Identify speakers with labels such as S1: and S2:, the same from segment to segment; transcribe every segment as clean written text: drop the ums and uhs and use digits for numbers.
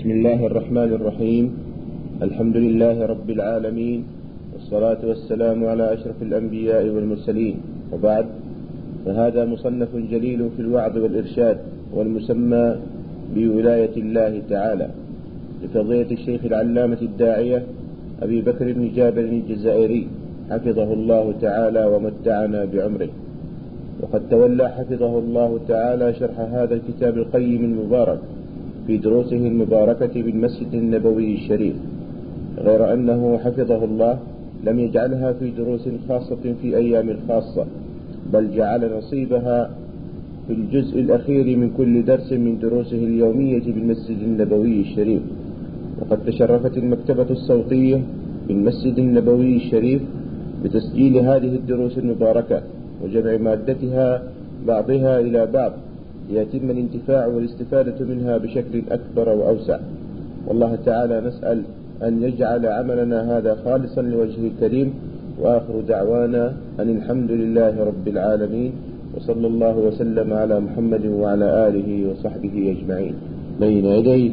S1: بسم الله الرحمن الرحيم. الحمد لله رب العالمين، والصلاة والسلام على أشرف الأنبياء والمرسلين، وبعد، فهذا مصنف جليل في الوعظ والإرشاد، والمسمى بولاية الله تعالى، لفضيلة الشيخ العلامة الداعية أبي بكر بن جابر الجزائري حفظه الله تعالى ومتعنا بعمره. وقد تولى حفظه الله تعالى شرح هذا الكتاب القيم المبارك في دروسه المباركة بالمسجد النبوي الشريف، غير أنه حفظه الله لم يجعلها في دروس خاصة في أيام خاصة، بل جعل نصيبها في الجزء الأخير من كل درس من دروسه اليومية بالمسجد النبوي الشريف. وقد تشرفت المكتبة الصوتية بالمسجد النبوي الشريف بتسجيل هذه الدروس المباركة وجمع مادتها بعضها إلى بعض ليتم الانتفاع والاستفادة منها بشكل أكبر وأوسع. والله تعالى نسأل أن يجعل عملنا هذا خالصا لوجهه الكريم، وآخر دعوانا أن الحمد لله رب العالمين، وصلى الله وسلم على محمد وعلى آله وصحبه أجمعين. بين يدي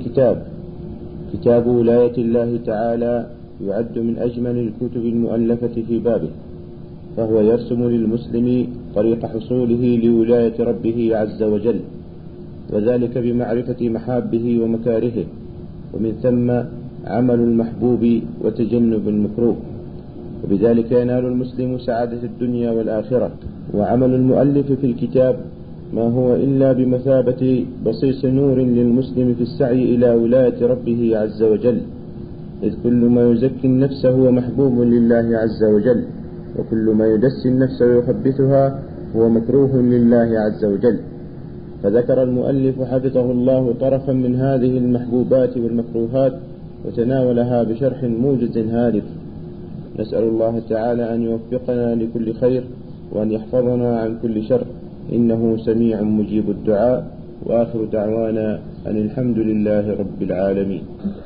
S1: كتاب ولاية الله تعالى، يعد من أجمل الكتب المؤلفة في بابه، فهو يرسم للمسلم طريق حصوله لولاية ربه عز وجل، وذلك بمعرفة محابه ومكارهه، ومن ثم عمل المحبوب وتجنب المكروه، وبذلك ينال المسلم سعادة الدنيا والآخرة. وعمل المؤلف في الكتاب ما هو إلا بمثابة بصيص نور للمسلم في السعي إلى ولاية ربه عز وجل، إذ كل ما يزكي النفس هو محبوب لله عز وجل، وكل ما يدسي النفس ويخبثها هو مكروه لله عز وجل. فذكر المؤلف حفظه الله طرفا من هذه المحبوبات والمكروهات، وتناولها بشرح موجز هادف. نسأل الله تعالى أن يوفقنا لكل خير، وأن يحفظنا عن كل شر، إنه سميع مجيب الدعاء. وآخر دعوانا أن الحمد لله رب العالمين.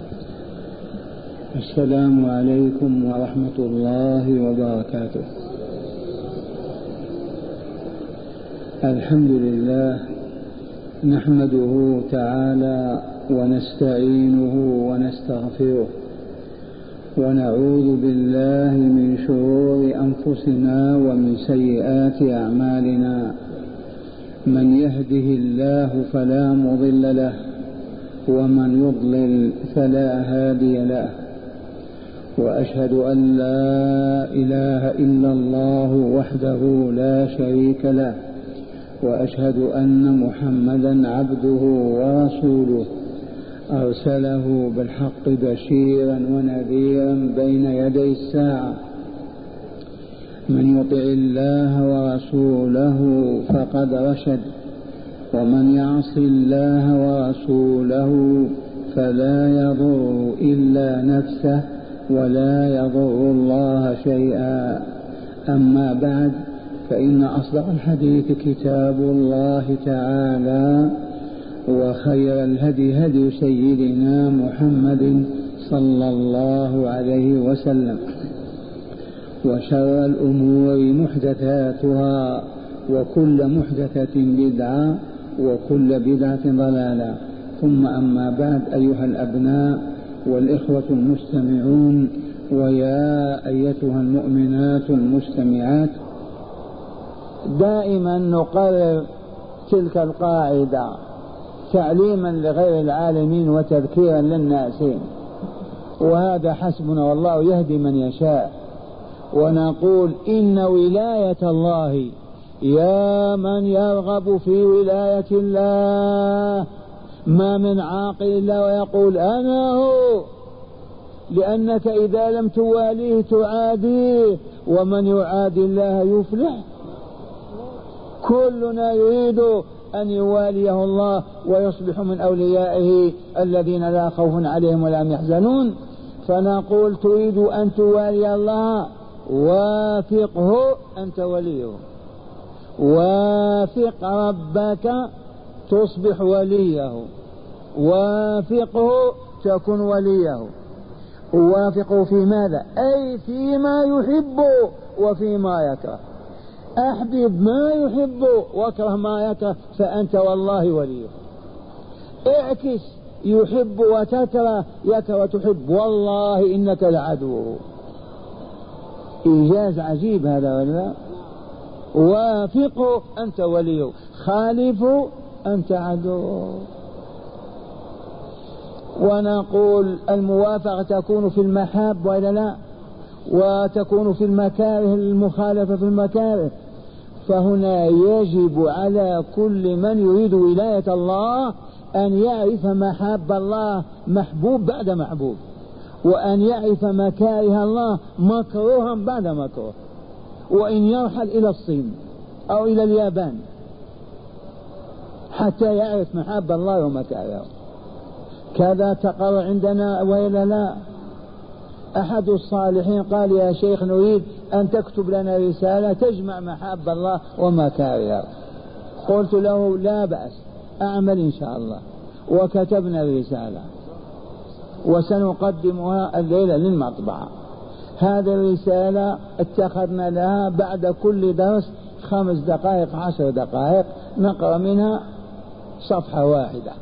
S2: السلام عليكم ورحمة الله وبركاته. الحمد لله نحمده تعالى ونستعينه ونستغفره، ونعوذ بالله من شرور أنفسنا ومن سيئات أعمالنا. من يهده الله فلا مضل له، ومن يضلل فلا هادي له. وأشهد أن لا إله إلا الله وحده لا شريك له، وأشهد أن محمدا عبده ورسوله، أرسله بالحق بشيرا ونذيرا بين يدي الساعة. من يطع الله ورسوله فقد رشد، ومن يعص الله ورسوله فلا يضر إلا نفسه ولا يضر الله شيئا. أما بعد، فإن أصدق الحديث كتاب الله تعالى، وخير الهدي هدي سيدنا محمد صلى الله عليه وسلم، وشر الأمور محدثاتها، وكل محدثة بدعة، وكل بدعة ضلالة. ثم أما بعد، أيها الأبناء والإخوة المستمعون، ويا أيتها المؤمنات المستمعات، دائما نقرر تلك القاعدة تعليما لغير العالمين وتذكيرا للناسين، وهذا حسبنا والله يهدي من يشاء. ونقول إن ولاية الله، يا من يرغب في ولاية الله، ما من عاقل إلا ويقول أنا هو، لأنك إذا لم تواليه تعاديه، ومن يعادي الله يفلح. كلنا يريد أن يواليه الله ويصبح من أوليائه الذين لا خوف عليهم ولا هم يحزنون. فنقول تريد أن توالي الله، وافقه أنت وليه، وافق ربك تصبح وليه، وافقه تكن وليه. وافقه في ماذا؟ أي فيما يحب وفيما يكره. أحبب ما يحب واكره ما يكره، فأنت والله وليه. اعكس يحب وتكره، يكره وتحب، والله إنك لعدوه. إيجاز عجيب هذا ولا؟ وافقوا أنت وليه، خالفوا أنت عدو. ونقول الموافقة تكون في المحاب وإلا لا، وتكون في المكاره، المخالفة في المكاره. فهنا يجب على كل من يريد ولاية الله أن يعرف محاب الله محبوب بعد محبوب، وأن يعرف مكاره الله مكروها بعد مكروه، وإن يرحل إلى الصين أو إلى اليابان حتى يعرف محاب الله ومكاره. كذا تقر عندنا وإلا لا؟ أحد الصالحين قال يا شيخ نريد أن تكتب لنا رسالة تجمع محاب الله ومكاره. قلت له لا بأس، أعمل إن شاء الله. وكتبنا الرسالة وسنقدمها الليلة للمطبعة. هذه الرسالة اتخذنا لها بعد كل درس 5 دقائق 10 دقائق نقرأ منها صفحة واحدة،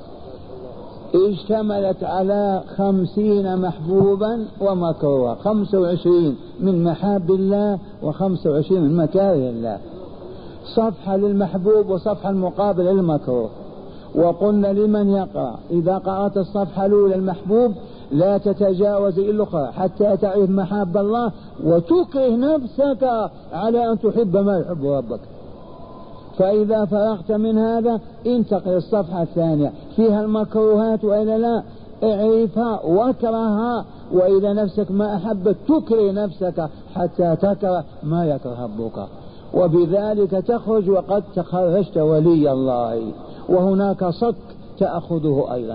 S2: اشتملت على 50 محبوبا ومكروها، 25 من محاب الله و25 من مكاره الله، صفحة للمحبوب وصفحة المقابل للمكروه. وقلنا لمن يقرأ إذا قرأت الصفحة الأولى المحبوب لا تتجاوز الأخرى حتى تعرف محاب الله وتكره نفسك على أن تحب ما يحب ربك. فإذا فرغت من هذا انتقل الصفحة الثانية فيها المكروهات وإلا لا، اعرفها واكرهها، وإذا نفسك ما أحبت تكره نفسك حتى تكره ما يكره ربك، وبذلك تخرج وقد تخرجت ولي الله. وهناك صك تأخذه أيضا.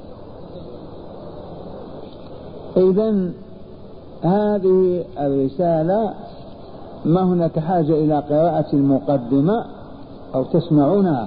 S2: إذن هذه الرسالة ما هناك حاجة إلى قراءة المقدمة أو تسمعونها.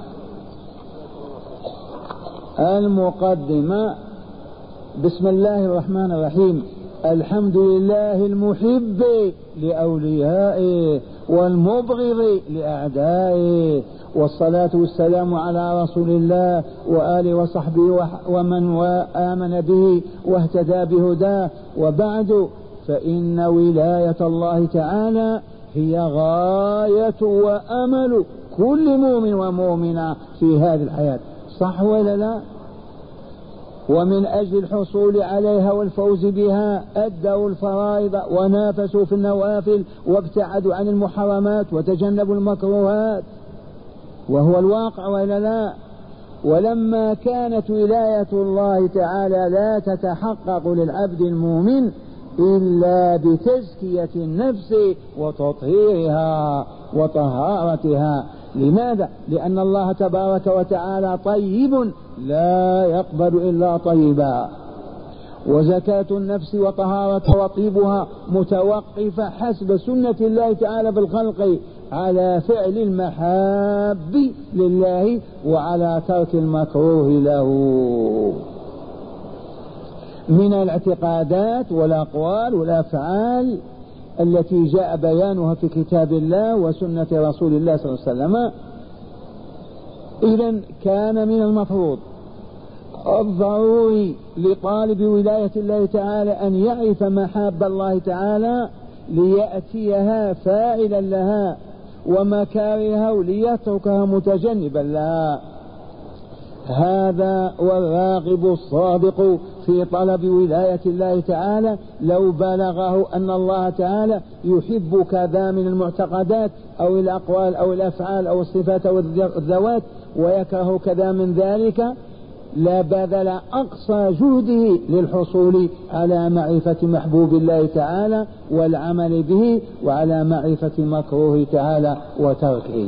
S2: المقدمة: بسم الله الرحمن الرحيم، الحمد لله المحب لأوليائه والمبغض لأعدائه، والصلاة والسلام على رسول الله وآله وصحبه ومن آمن به واهتدى بهداه، وبعد، فإن ولاية الله تعالى هي غاية وأمل كل مؤمن ومؤمنة في هذه الحياة، صح ولا لا؟ ومن أجل الحصول عليها والفوز بها أدوا الفرائض ونافسوا في النوافل وابتعدوا عن المحرمات وتجنبوا المكروهات، وهو الواقع ولا لا؟ ولما كانت ولاية الله تعالى لا تتحقق للعبد المؤمن إلا بتزكية النفس وتطهيرها وطهارتها. لماذا؟ لأن الله تبارك وتعالى طيب لا يقبل إلا طيبا، وزكاة النفس وطهارتها وطيبها متوقفة حسب سنة الله تعالى بالخلق على فعل المحاب لله وعلى ترك المكروه له من الاعتقادات والأقوال والأفعال التي جاء بيانها في كتاب الله وسنة رسول الله صلى الله عليه وسلم. إذن كان من المفروض الضروري لطالب ولاية الله تعالى أن يعرف محاب الله تعالى ليأتيها فاعلا لها، ومكارهها ليتركها متجنبا لها. هذا والراغب الصادق في طلب ولاية الله تعالى لو بلغه أن الله تعالى يحب كذا من المعتقدات أو الأقوال أو الأفعال أو الصفات أو الذوات ويكره كذا من ذلك، لا بذل أقصى جهده للحصول على معرفة محبوب الله تعالى والعمل به، وعلى معرفة مكروه تعالى وتركه.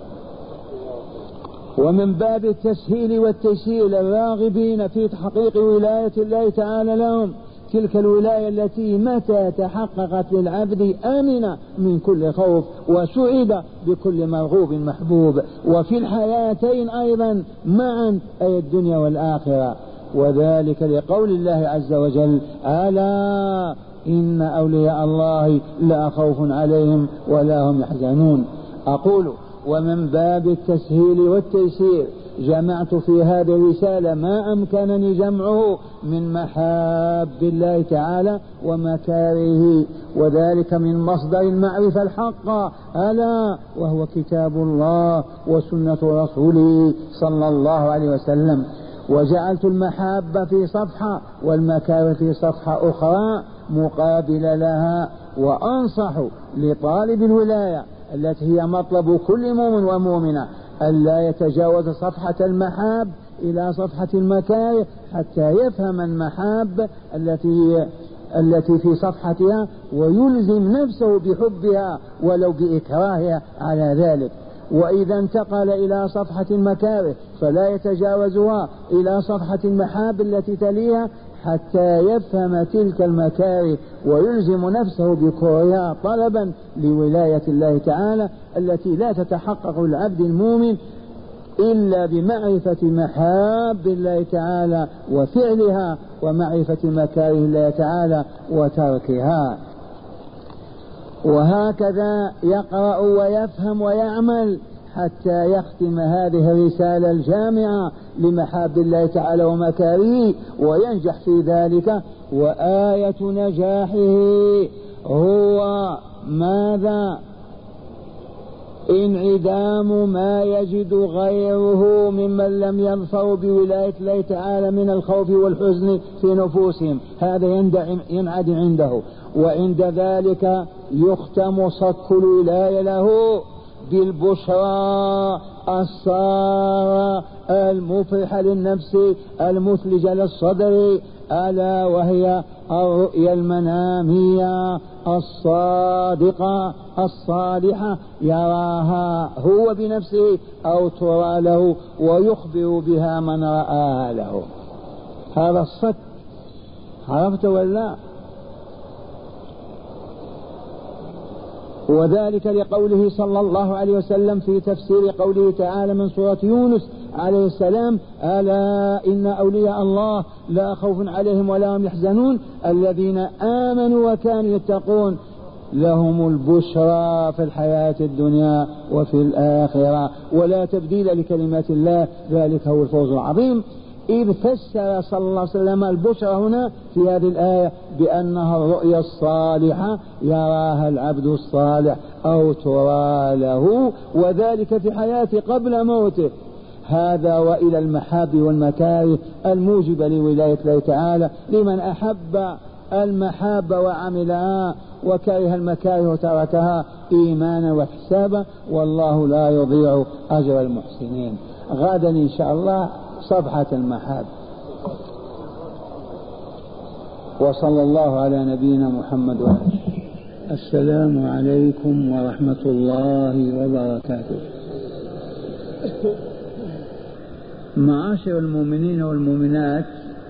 S2: ومن باب التسهيل والتيسير للراغبين في تحقيق ولاية الله تعالى لهم تلك الولاية التي متى تحققت للعبد آمن من كل خوف وسعد بكل مرغوب محبوب، وفي الحياتين أيضا معا، أي الدنيا والآخرة. وذلك لقول الله عز وجل: ألا إن أولياء الله لا خوف عليهم ولا هم يحزنون. أقول: ومن باب التسهيل والتيسير جمعت في هذه الرسالة ما أمكنني جمعه من محاب الله تعالى ومكاره، وذلك من مصدر المعرفة الحق ألا وهو كتاب الله وسنة رسوله صلى الله عليه وسلم. وجعلت المحاب في صفحة والمكاره في صفحة أخرى مقابل لها. وأنصح لطالب الولاية التي هي مطلب كل مؤمن ومؤمنة ألا يتجاوز صفحة المحاب إلى صفحة المكاره حتى يفهم المحاب التي في صفحتها ويلزم نفسه بحبها ولو بإكراهها على ذلك. وإذا انتقل إلى صفحة المكاره فلا يتجاوزها إلى صفحة المحاب التي تليها حتى يفهم تلك المكاره ويلزم نفسه بكرهها طلبا لولاية الله تعالى التي لا تتحقق العبد المؤمن إلا بمعرفة محاب الله تعالى وفعلها ومعرفة مكاره الله تعالى وتركها. وهكذا يقرأ ويفهم ويعمل حتى يختم هذه الرسالة الجامعة لمحاب الله تعالى ومكاره وينجح في ذلك. وآية نجاحه هو ماذا؟ انعدام ما يجد غيره ممن لم يظفروا بولاية الله تعالى من الخوف والحزن في نفوسهم، هذا ينعدم عنده. وعند ذلك يختم صك الولاية له بالبشرى السارة المفرحة للنفس المثلجة للصدر، ألا وهي الرؤيا المنامية الصادقة الصالحة يراها هو بنفسه أو ترى له ويخبر بها من رآها له. هذا الصك عرفت ولا؟ وذلك لقوله صلى الله عليه وسلم في تفسير قوله تعالى من سورة يونس عليه السلام: ألا إن أولياء الله لا خوف عليهم ولا هم يحزنون الذين آمنوا وكانوا يتقون لهم البشرى في الحياة الدنيا وفي الآخرة ولا تبديل لكلمات الله ذلك هو الفوز العظيم. إذ فسر صلى الله عليه وسلم البشرى هنا في هذه الآية بأنها الرؤيا الصالحة يراها العبد الصالح أو ترى له، وذلك في حياته قبل موته. هذا وإلى المحاب والمكاره الموجبة لولاية الله تعالى لمن أحب المحاب وعملها وكره المكاره وتركها إيمانا واحتسابا، والله لا يضيع أجر المحسنين. غدا إن شاء الله صفحة المحاب. وصلى الله على نبينا محمد وآله. السلام عليكم ورحمة الله وبركاته. معاشر المؤمنين والمؤمنات،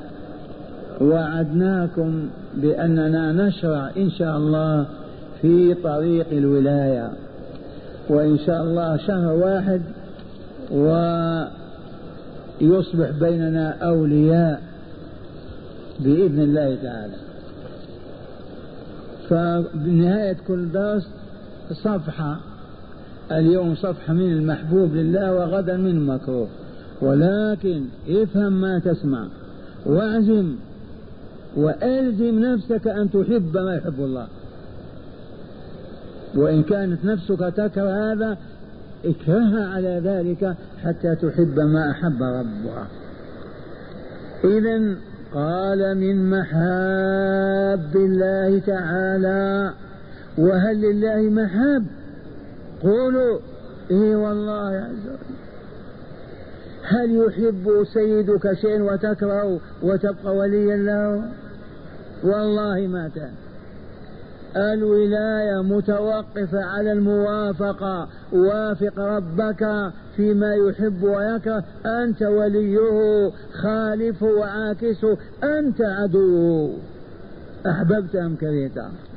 S2: وعدناكم بأننا نشرع إن شاء الله في طريق الولاية، وإن شاء الله شهر واحد ويصبح بيننا أولياء بإذن الله تعالى. فبنهاية كل درس صفحة، اليوم صفحة من المحبوب لله وغدا من المكروه، ولكن افهم ما تسمع واعزم وألزم نفسك أن تحب ما يحب الله، وإن كانت نفسك تكره هذا اكرهها على ذلك حتى تحب ما أحب ربها. إذن قال من محاب الله تعالى. وهل لله محاب؟ قولوا إيه والله يا عز. هل يحب سيدك شيء وتكره وتبقى وليا له؟ والله ما كان. الولاية متوقفة على الموافقة. وافق ربك فيما يحب ويكره، أنت وليه، خالفه وعاكسه، أنت عدوه أحببت أم كرهت.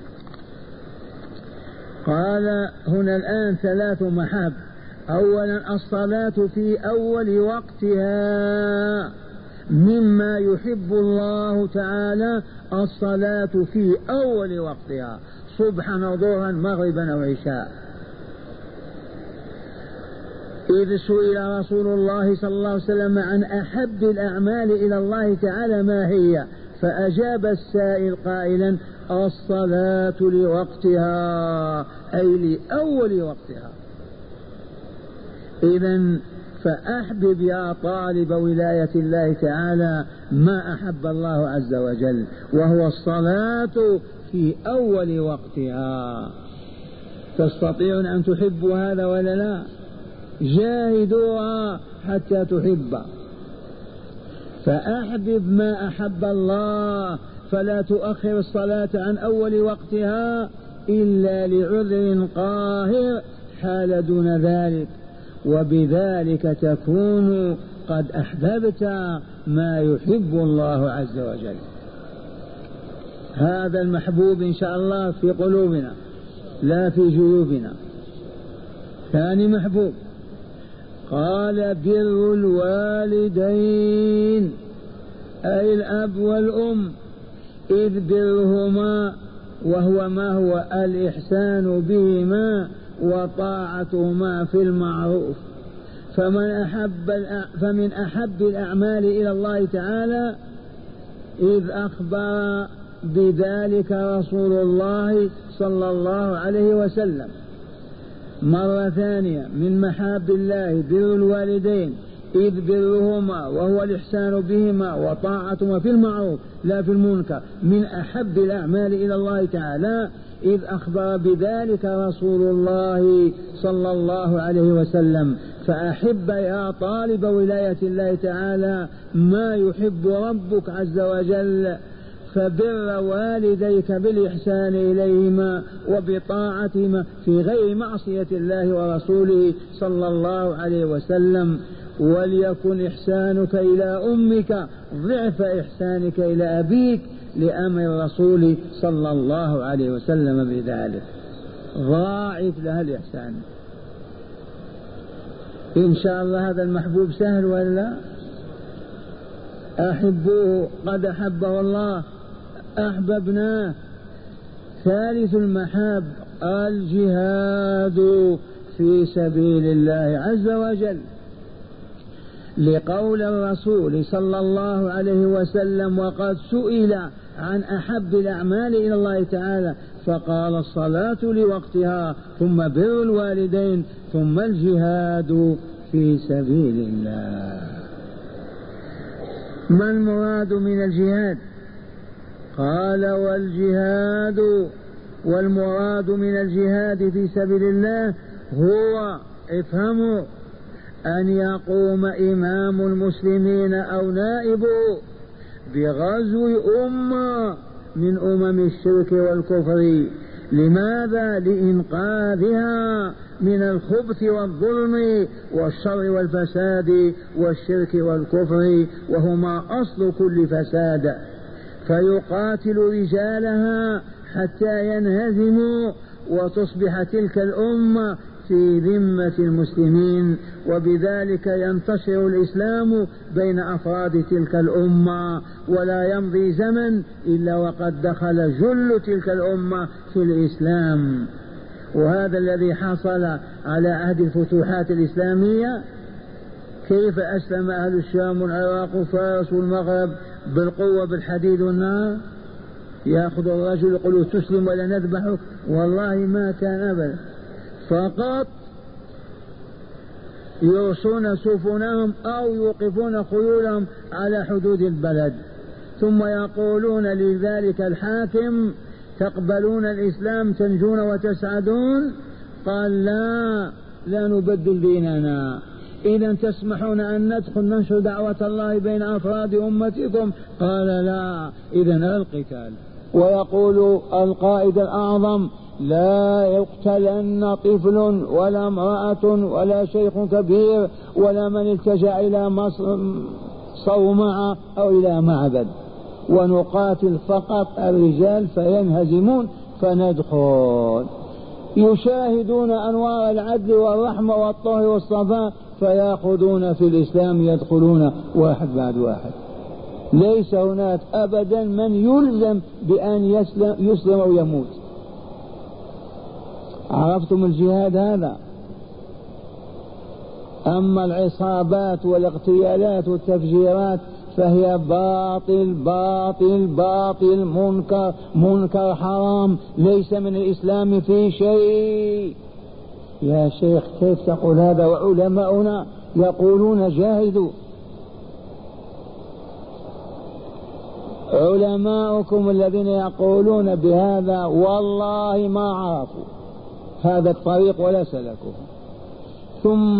S2: قال هنا الآن ثلاث محاب. أولا الصلاة في أول وقتها، مما يحب الله تعالى الصلاة في أول وقتها، صبحا وظهرا مغربا أو عشاء. إذ سئل رسول الله صلى الله عليه وسلم عن أحب الأعمال إلى الله تعالى ما هي، فأجاب السائل قائلا: الصلاة لوقتها، أي لأول وقتها. إذن فأحبب يا طالب ولاية الله تعالى ما أحب الله عز وجل، وهو الصلاة في أول وقتها. تستطيعون أن تحبوا هذا ولا لا؟ جاهدوها حتى تحب. فأحبب ما أحب الله، فلا تؤخر الصلاة عن أول وقتها إلا لعذر قاهر حال دون ذلك، وبذلك تكون قد أحببت ما يحب الله عز وجل. هذا المحبوب إن شاء الله في قلوبنا لا في جيوبنا. ثاني محبوب قال: بر الوالدين، أي الأب والأم، إذ برهما وهو ما هو الإحسان بهما وطاعتهما في المعروف. فمن أحب الأعمال إلى الله تعالى إذ أخبر بذلك رسول الله صلى الله عليه وسلم. مرة ثانية: من محاب الله بر الوالدين إذ برهما وهو الإحسان بهما وطاعتهما في المعروف لا في المنكر، من أحب الأعمال إلى الله تعالى إذ أخبر بذلك رسول الله صلى الله عليه وسلم. فأحب يا طالب ولاية الله تعالى ما يحب ربك عز وجل، فبر والديك بالإحسان إليهما وبطاعتهما في غير معصية الله ورسوله صلى الله عليه وسلم. وليكن إحسانك إلى أمك ضعف إحسانك إلى أبيك، لأمر الرسول صلى الله عليه وسلم بذلك. ضاعف لها الإحسان. إن شاء الله هذا المحبوب سهل ولا؟ أحبوه، قد أحبه الله، أحببناه. ثالث المحاب الجهاد في سبيل الله عز وجل، لقول الرسول صلى الله عليه وسلم: وقد سئل عن أحب الأعمال إلى الله تعالى فقال: الصلاة لوقتها، ثم بر الوالدين، ثم الجهاد في سبيل الله. ما المراد من الجهاد؟ قال: والمراد من الجهاد في سبيل الله هو، افهموا، أن يقوم إمام المسلمين أو نائبه بغزو أمة من أمم الشرك والكفر. لماذا؟ لإنقاذها من الخبث والظلم والشر والفساد والشرك والكفر، وهما أصل كل فساد. فيقاتل رجالها حتى ينهزموا وتصبح تلك الأمة في ذمة المسلمين، وبذلك ينتشر الإسلام بين أفراد تلك الأمة، ولا يمضي زمن إلا وقد دخل جل تلك الأمة في الإسلام. وهذا الذي حصل على عهد الفتوحات الإسلامية. كيف أسلم أهل الشام والعراق وفارس والمغرب بالقوة بالحديد والنار؟ يأخذ الرجل يقول: تسلم ولا نذبحك؟ والله ما كان أبدا، فقط يرسون سفنهم أو يوقفون خيولهم على حدود البلد، ثم يقولون لذلك الحاكم: تقبلون الإسلام تنجون وتسعدون؟ قال: لا نبدل ديننا. إذا تسمحون أن ندخل ننشر دعوة الله بين أفراد أمتكم؟ قال: لا. إذا القتال. ويقول القائد الأعظم: لا يقتلن طفل ولا امرأة ولا شيخ كبير ولا من التجأ إلى صومعة أو إلى معبد، ونقاتل فقط الرجال فينهزمون فندخل. يشاهدون أنوار العدل والرحمة والطهر والصفاء فيأخذون في الإسلام، يدخلون واحد بعد واحد. ليس هناك أبدا من يلزم بأن يسلم أو يموت. عرفتم الجهاد هذا؟ أما العصابات والاغتيالات والتفجيرات فهي باطل باطل باطل، منكر منكر، حرام، ليس من الإسلام في شيء. يا شيخ كيف تقول هذا وعلماؤنا يقولون جاهدوا؟ علماؤكم الذين يقولون بهذا والله ما عرفوا هذا الطريق ولا سلكوه. ثم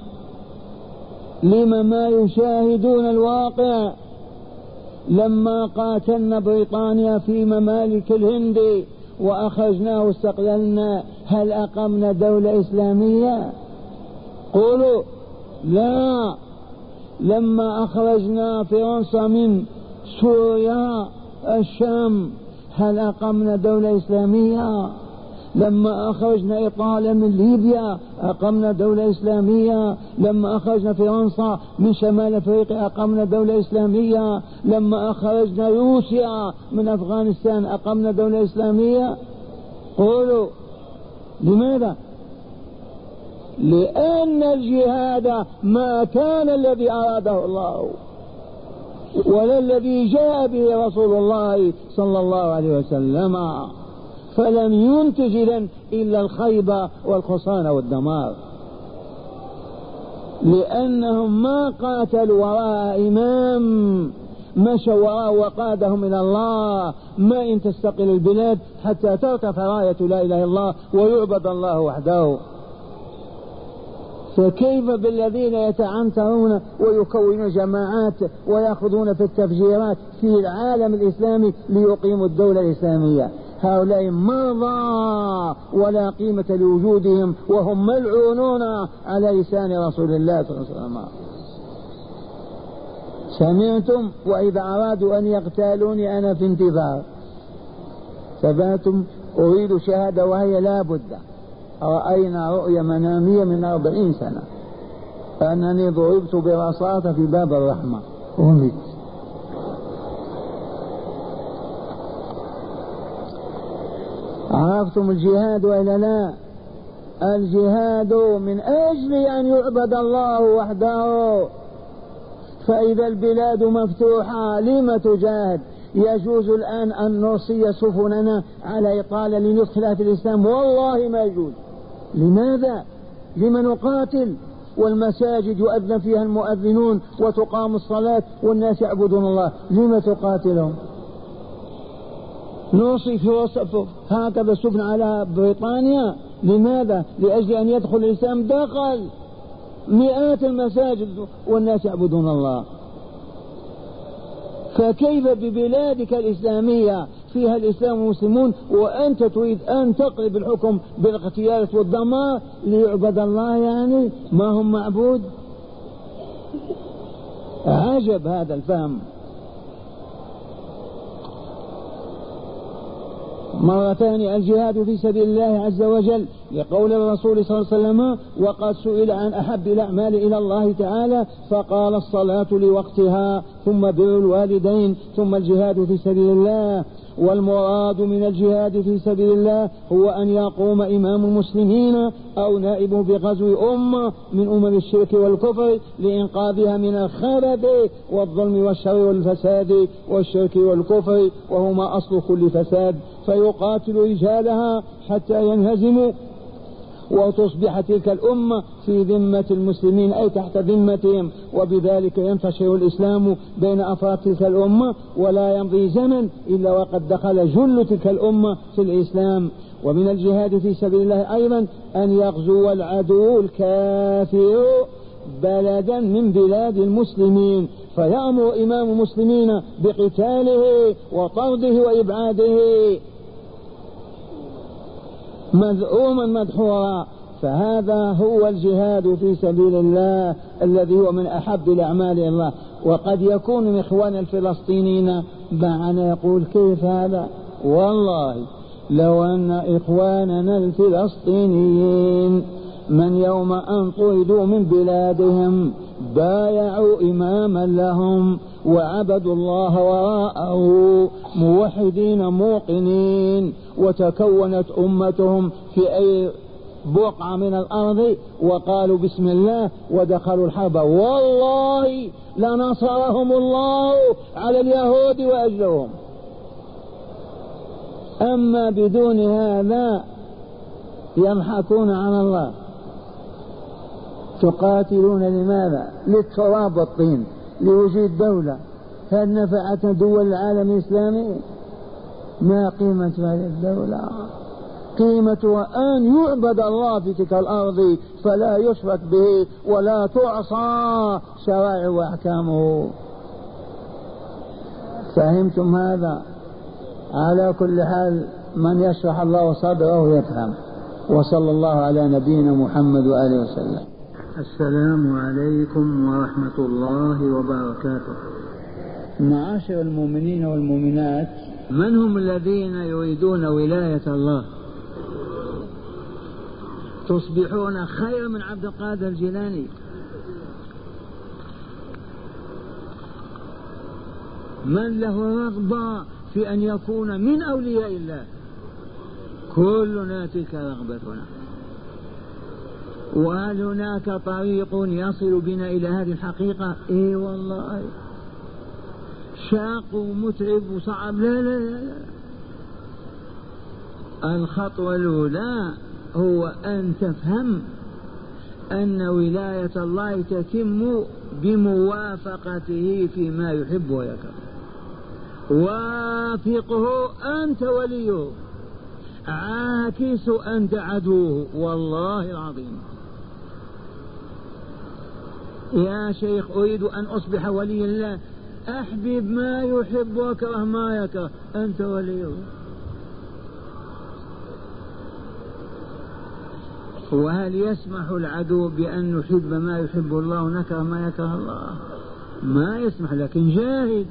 S2: لما ما يشاهدون الواقع. لما قاتلنا بريطانيا في ممالك الهند وأخرجناه واستقللنا، هل أقمنا دولة إسلامية؟ قولوا لا. لما أخرجنا فرنسا من سوريا الشام، هل أقمنا دولة إسلامية؟ لما أخرجنا إيطاليا من ليبيا أقمنا دولة إسلامية؟ لما أخرجنا فرنسا من شمال أفريقيا أقمنا دولة إسلامية؟ لما أخرجنا روسيا من أفغانستان أقمنا دولة إسلامية؟ قولوا لماذا؟ لأن الجهاد ما كان الذي أراده الله ولا الذي جاء به رسول الله صلى الله عليه وسلم، فلم ينتج إلا الخيبة والخسران والدمار. لأنهم ما قاتلوا وراء إمام، مشوا وراءه وقادهم إلى الله. ما إن تستقل البلاد حتى ترتفع راية لا إله إلا الله ويعبد الله وحده. فكيف بالذين يتعنترون ويكونون جماعات ويأخذون في التفجيرات في العالم الإسلامي ليقيموا الدولة الإسلامية؟ هؤلاء مرضى ولا قيمة لوجودهم وهم ملعونون على لسان رسول الله صلى الله عليه وسلم. سمعتم؟ وإذا أرادوا أن يغتالوني أنا في انتظار. ثباتم؟ أريد شهادة وهي لا بد. رأينا رؤيا منامية من 40 سنة أنني ضربت برصاصة في باب الرحمة ومت. عرفتم الجهاد وإلا لا؟ الجهاد من أجل أن يعبد الله وحده. فإذا البلاد مفتوحة لم تجاهد؟ يجوز الآن أن نرسي سفننا على إطالة لندخلها في الإسلام؟ والله ما يجوز. لماذا؟ لما نقاتل والمساجد يؤذن فيها المؤذنون وتقام الصلاة والناس يعبدون الله؟ لما تقاتلهم؟ نوصي في هكذا سفن على بريطانيا. لماذا؟ لأجل أن يدخل الإسلام. دخل مئات المساجد والناس يعبدون الله. فكيف ببلادك الإسلامية فيها الإسلام والمسلمون وأنت تريد أن تقلب الحكم بالاغتيال والدمار ليعبد الله؟ يعني ما هم معبود؟ عجب هذا الفهم. مرة ثانية الجهاد في سبيل الله عز وجل لقول الرسول صلى الله عليه وسلم: وقد سئل عن أحب الأعمال إلى الله تعالى فقال: الصلاة لوقتها، ثم بر الوالدين، ثم الجهاد في سبيل الله. والمراد من الجهاد في سبيل الله هو أن يقوم إمام المسلمين أو نائبه بغزو أمة من أمم الشرك والكفر لإنقاذها من الخبث والظلم والشر والفساد والشرك والكفر، وهما أصل كل فساد، فيقاتل رجالها حتى ينهزموا وتصبح تلك الأمة في ذمة المسلمين أي تحت ذمتهم، وبذلك ينتشر الإسلام بين أفراد تلك الأمة، ولا يمضي زمن إلا وقد دخل جل تلك الأمة في الإسلام. ومن الجهاد في سبيل الله أيضا أن يغزو العدو الكافر بلدا من بلاد المسلمين فيأمر إمام المسلمين بقتاله وطرده وإبعاده مذءوما مدحورا. فهذا هو الجهاد في سبيل الله الذي هو من أحب الأعمال إلى الله. وقد يكون من إخوان الفلسطينيين معنا يقول: كيف هذا؟ والله لو أن إخواننا الفلسطينيين من يوم أن طردوا من بلادهم بايعوا إماما لهم وعبدوا الله وراءه موحدين موقنين، وتكونت أمتهم بقعة من الأرض وقالوا بسم الله ودخلوا الحرب والله لنصرهم الله على اليهود وأجلهم. أما بدون هذا يضحكون على الله. تقاتلون لماذا؟ للتراب والطين، لوجود دولة. هل نفعت دول العالم الإسلامي؟ ما قيمة هذه الدولة؟ قيمتها أن يعبد الله في تلك الأرض فلا يشرك به ولا تعصى شرائع وأحكامه. فهمتم هذا؟ على كل حال من يشرح الله صدره يفهم. وصلى الله على نبينا محمد وآله وسلم. السلام عليكم ورحمة الله وبركاته. معاشر المؤمنين والمؤمنات، من هم الذين يريدون ولاية الله؟ تصبحون خير من عبد القادر الجيلاني. من له رغبة في أن يكون من أولياء الله؟ كلنا تلك رغبتنا. وهل هناك طريق يصل بنا إلى هذه الحقيقة؟ إيه والله، شاق ومتعب وصعب. لا لا لا. الخطوة الأولى هو أن تفهم أن ولاية الله تتم بموافقته فيما يحب ويكره. وافقه أنت وليه، عاكس أنت عدوه. والله العظيم يا شيخ أريد أن أصبح ولي الله، أحبب ما يحب وكره ما يكره، أنت وليه. وهل يسمح العدو بأن نحب ما يحب الله ونكره ما يكره الله؟ ما يسمح. لكن جاهد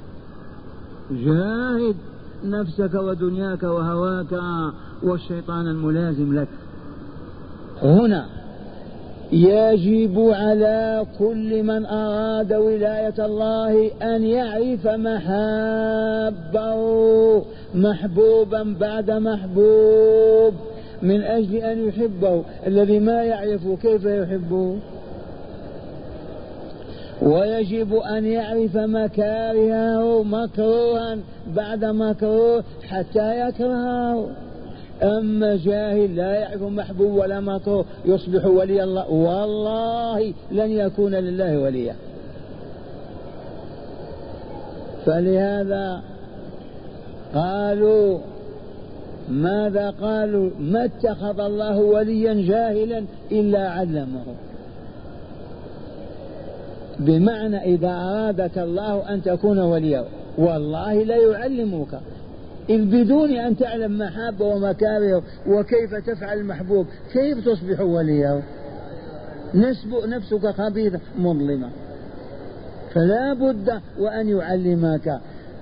S2: جاهد نفسك ودنياك وهواك والشيطان الملازم لك. هنا يجب على كل من أراد ولاية الله أن يعرف محابه، محبوبا بعد محبوب، من أجل أن يحبه. الذي ما يعرف كيف يحبه؟ ويجب أن يعرف مكارهه، مكروها بعد مكروه حتى يكرهه. أما جاهل لا يعرف محبوب ولا مكروه يصبح ولي الله، والله لن يكون لله وليا. فلهذا قالوا ماذا قالوا؟ ما اتخذ الله وليا جاهلا إلا علمه. بمعنى إذا أرادك الله أن تكون وليا والله لا يعلمك، إذ بدون أن تعلم محابه ومكاره وكيف تفعل المحبوب كيف تصبح وليا؟ نفسك خبيثة مظلمة، فلا بد وأن يعلمك.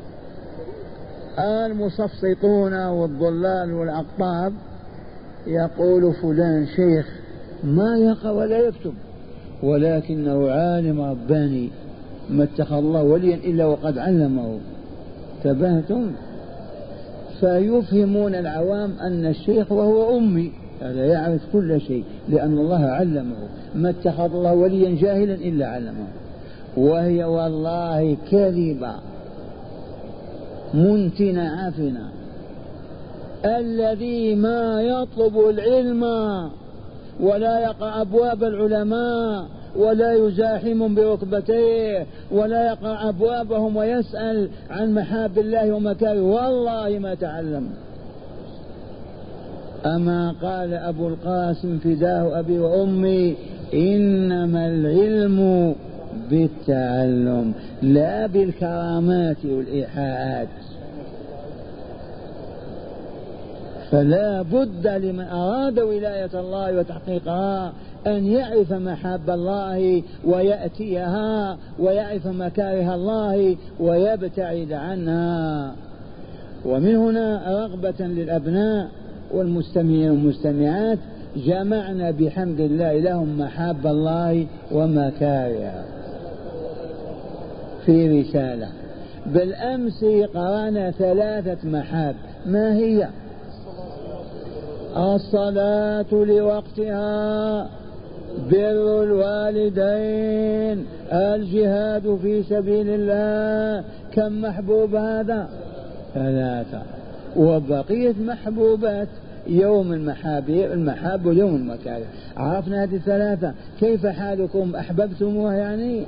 S2: المصفصطون والضلال والأقطاب يقول فلان شيخ ما يقرأ ولا يكتب ولكنه عالم رباني، ما اتخذ الله وليا إلا وقد علمه. تبهتم؟ فيفهمون العوام أن الشيخ وهو أمي هذا يعرف كل شيء لأن الله علمه. ما اتخذ الله وليا جاهلا إلا علمه، وهي والله كذبة منتنة عافنة. الذي ما يطلب العلم ولا يقرأ أبواب العلماء ولا يزاحم بركبتيه ولا يقرأ أبوابهم ويسأل عن محاب الله ومكاره والله ما تعلم. أما قال أبو القاسم فداه أبي وأمي إنما العلم بالتعلم لا بالكرامات والإيحاءات. فلا بد لمن أراد ولاية الله وتحقيقها أن يعرف محاب الله ويأتيها ويعرف مكاره الله ويبتعد عنها. ومن هنا رغبة للأبناء والمستمعين والمستمعات جمعنا بحمد الله لهم محاب الله ومكارهه في رسالة. بالأمس قرانا 3 محاب. ما هي؟ الصلاة لوقتها، بر الوالدين، الجهاد في سبيل الله. كم محبوب هذا؟ 3. وبقية محبوبات يوم المحاب ويوم المكاره. عرفنا هذه 3. كيف حالكم؟ أحببتموها يعني؟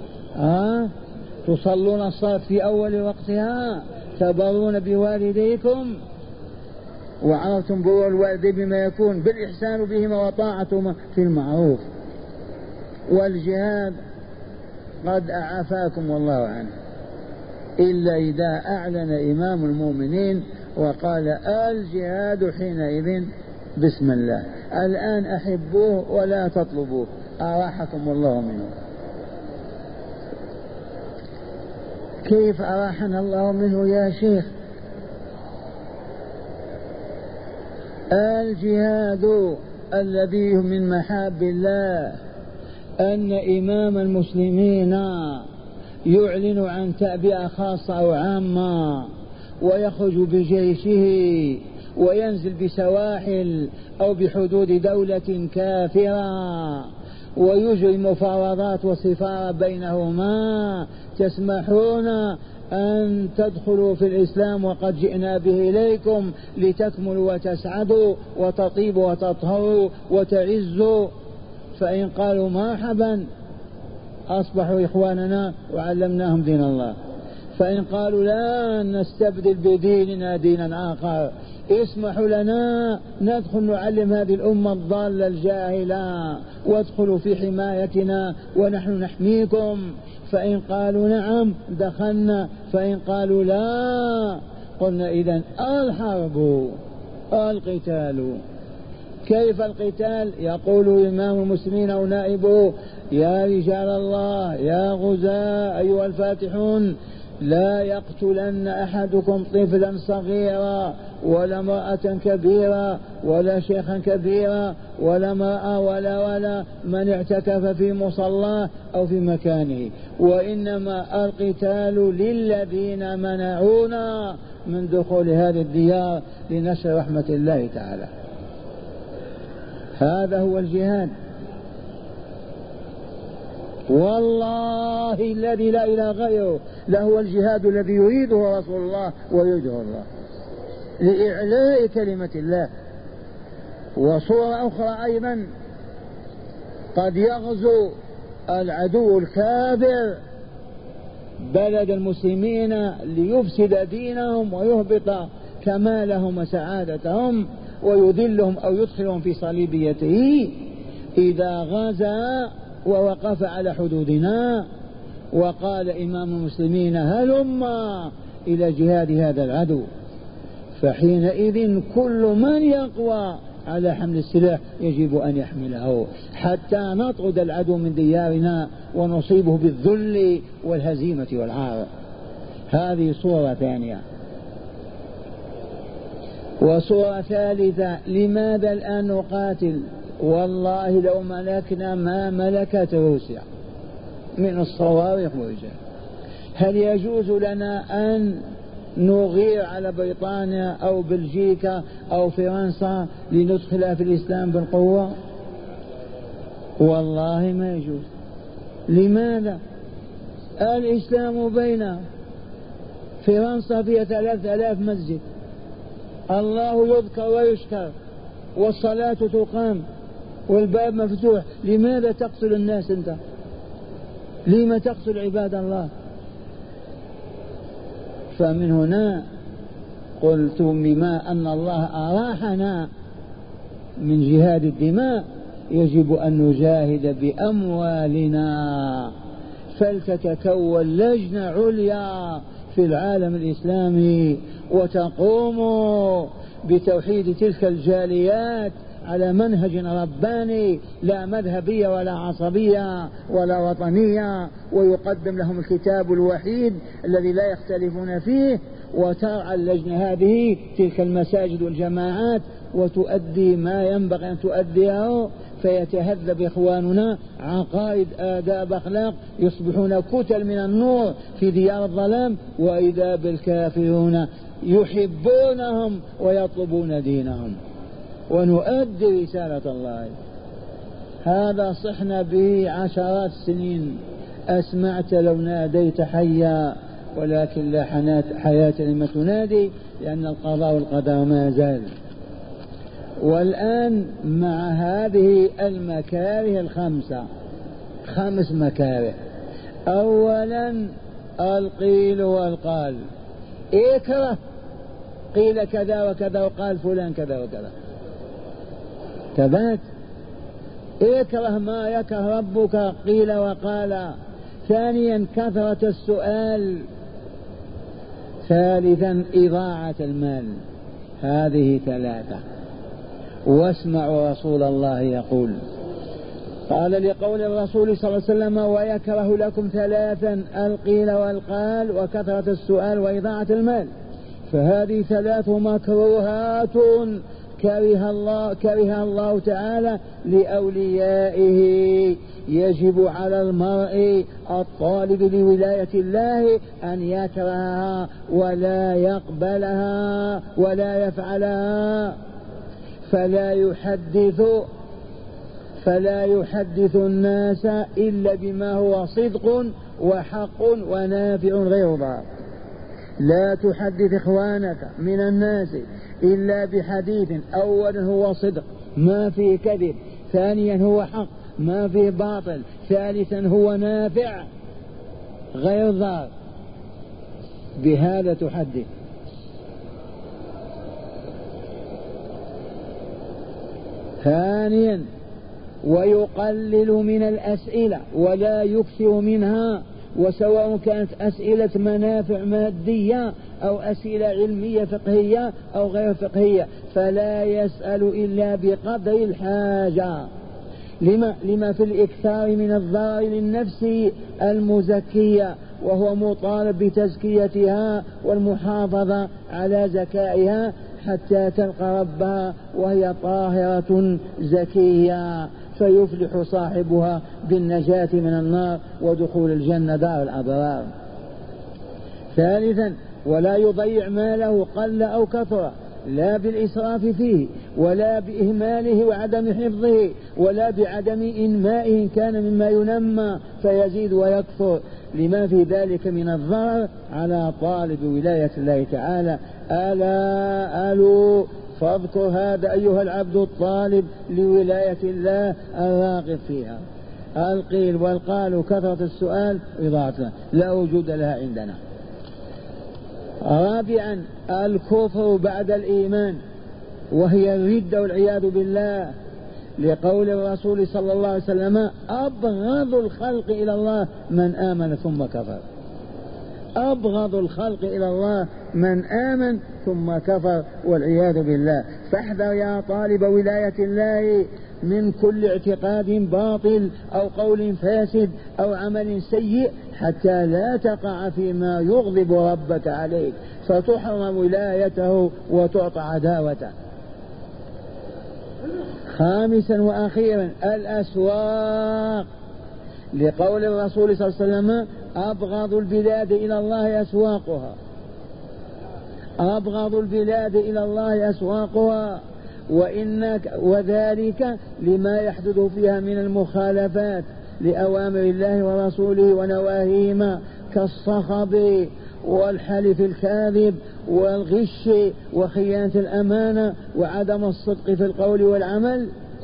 S2: تصلون الصلاة في أول وقتها، تبرون بوالديكم، وعرفتم بر الوالدين بما يكون بالإحسان بهما وطاعتهما في المعروف. والجهاد قد أعافاكم الله عنه، إلا إذا أعلن إمام المؤمنين وقال الجهاد حينئذ بسم الله. الآن أحبوه ولا تطلبوه، أراحكم الله منه. كيف أراحنا الله منه يا شيخ؟ الجهاد الذي من محاب الله أن إمام المسلمين يعلن عن تعبئة خاصة أو عامة، ويخرج بجيشه وينزل بسواحل أو بحدود دولة كافرة ويجري مفاوضات وسفارة بينهما. تسمحون أن تدخلوا في الإسلام وقد جئنا به إليكم لتكملوا وتسعدوا وتطيبوا وتطهروا وتعزوا. فإن قالوا مرحبا أصبحوا إخواننا وعلمناهم دين الله. فإن قالوا لا نستبدل بديننا دينا آخر، اسمحوا لنا ندخل نعلم هذه الأمة الضالة الجاهلة وادخلوا في حمايتنا ونحن نحميكم. فإن قالوا نعم دخلنا، فإن قالوا لا قلنا إذن الحرب القتال. كيف القتال؟ يقول إمام المسلمين أو نائبه يا رجال الله يا غزاة أيها الفاتحون، لا يقتلن أحدكم طفلا صغيرا ولا امرأة كبيرة ولا شيخا كبيرا ولا امرأة ولا من اعتكف في مصلاه أو في مكانه، وإنما القتال للذين منعونا من دخول هذه الديار لنشر رحمة الله تعالى. هذا هو الجهاد. والله الذي لا إله غيره لهو الجهاد الذي يريده رسول الله ويريده الله لإعلاء كلمة الله. وصورة أخرى أيضا قد يغزو العدو الكافر بلد المسلمين ليفسد دينهم ويهبط كمالهم وسعادتهم ويذلهم أو يدخلهم في صليبيته. إذا غزا ووقف على حدودنا وقال إمام المسلمين هلما إلى جهاد هذا العدو، فحينئذ كل من يقوى على حمل السلاح يجب أن يحمله حتى نطرد العدو من ديارنا ونصيبه بالذل والهزيمة والعار. هذه صورة ثانية. وصورة ثالثة، لماذا الآن نقاتل؟ والله لو ملكنا ما ملكت روسيا من الصواريخ والرجال. هل يجوز لنا أن نغير على بريطانيا أو بلجيكا أو فرنسا لندخلها في الإسلام بالقوة؟ والله ما يجوز. لماذا؟ الإسلام بيننا. فرنسا فيها 3000 مسجد، الله يذكر ويشكر والصلاة تقام والباب مفتوح. لماذا تقتل الناس أنت؟ لما تقتل عباد الله؟ فمن هنا قلت بما أن الله أراحنا من جهاد الدماء يجب أن نجاهد بأموالنا. فلتتكون لجنة عليا في العالم الإسلامي وتقوم بتوحيد تلك الجاليات على منهج رباني لا مذهبية ولا عصبية ولا وطنية، ويقدم لهم الكتاب الوحيد الذي لا يختلفون فيه، وترعى اللجنة هذه تلك المساجد والجماعات وتؤدي ما ينبغي أن تؤديه، فيتهذب إخواننا عقائد آداب أخلاق، يصبحون كتل من النور في ديار الظلام، وإذا بالكافرون يحبونهم ويطلبون دينهم. ونؤدي رسالة الله. هذا صحنا به عشرات السنين، أسمعت لو ناديت حيا، ولكن لا حياة لما تنادي، لأن القضاء والقدر ما زال. والآن مع هذه المكاره الخمسة، 5 مكاره. أولا القيل والقال، اكره قيل كذا وكذا وقال فلان كذا وكذا، كذلك اكره ما يكره ربك قيل وقال. ثانيا كثرة السؤال. ثالثا إضاعة المال. هذه 3. واسمعوا رسول الله يقول، قال لقول الرسول صلى الله عليه وسلم: ويكره لكم 3: القيل والقال وكثرة السؤال وإضاعة المال. فهذه 3 مكروهات كره الله تعالى لأوليائه. يجب على المرء الطالب لولاية الله أن يكرهها ولا يقبلها ولا يفعلها. فلا يحدث الناس إلا بما هو صدق وحق ونافع غير ضار. لا تحدث إخوانك من الناس إلا بحديث أولا هو صدق ما فيه كذب، ثانيا هو حق ما فيه باطل، ثالثا هو نافع غير ضار، بهذا تحدث. ثانيا ويقلل من الأسئلة ولا يكثر منها، وسواء كانت أسئلة منافع مادية أو أسئلة علمية فقهية أو غير فقهية، فلا يسأل إلا بقدر الحاجة. لما في الإكثار من الضرر للنفس المزكية، وهو مطالب بتزكيتها والمحافظة على زكائها حتى تلقى ربها وهي طاهرة زكية، فيفلح صاحبها بالنجاة من النار ودخول الجنة دار الأبرار. ثالثا ولا يضيع ماله قل أو كثر، لا بالإسراف فيه ولا بإهماله وعدم حفظه ولا بعدم إنمائه إن كان مما ينمى فيزيد ويكثر، لما في ذلك من الضرر على طالب ولاية الله تعالى. ألا ألو فاذكر هذا أيها العبد الطالب لولاية الله الراغب فيها. القيل والقال وكثرة السؤال إضاعتها لا وجود لها عندنا. رابعا الكفر بعد الإيمان، وهي الردة والعياذ بالله، لقول الرسول صلى الله عليه وسلم: أبغض الخلق إلى الله من آمن ثم كفر. أبغض الخلق إلى الله من آمن ثم كفر والعياذ بالله. فاحذر يا طالب ولاية الله من كل اعتقاد باطل أو قول فاسد أو عمل سيء حتى لا تقع فيما يغضب ربك عليك فتحرم ولايته وتعطى عداوته. خامسا وأخيرا الأسواق، لقول الرسول صلى الله عليه وسلم: أبغض البلاد إلى الله أسواقها. أبغض البلاد إلى الله أسواقها، وذلك لما يحدث فيها من المخالفات لأوامر الله ورسوله ونواهيهما كالصخب والحلف الكاذب والغش وخيانة الأمانة وعدم الصدق في القول والعمل.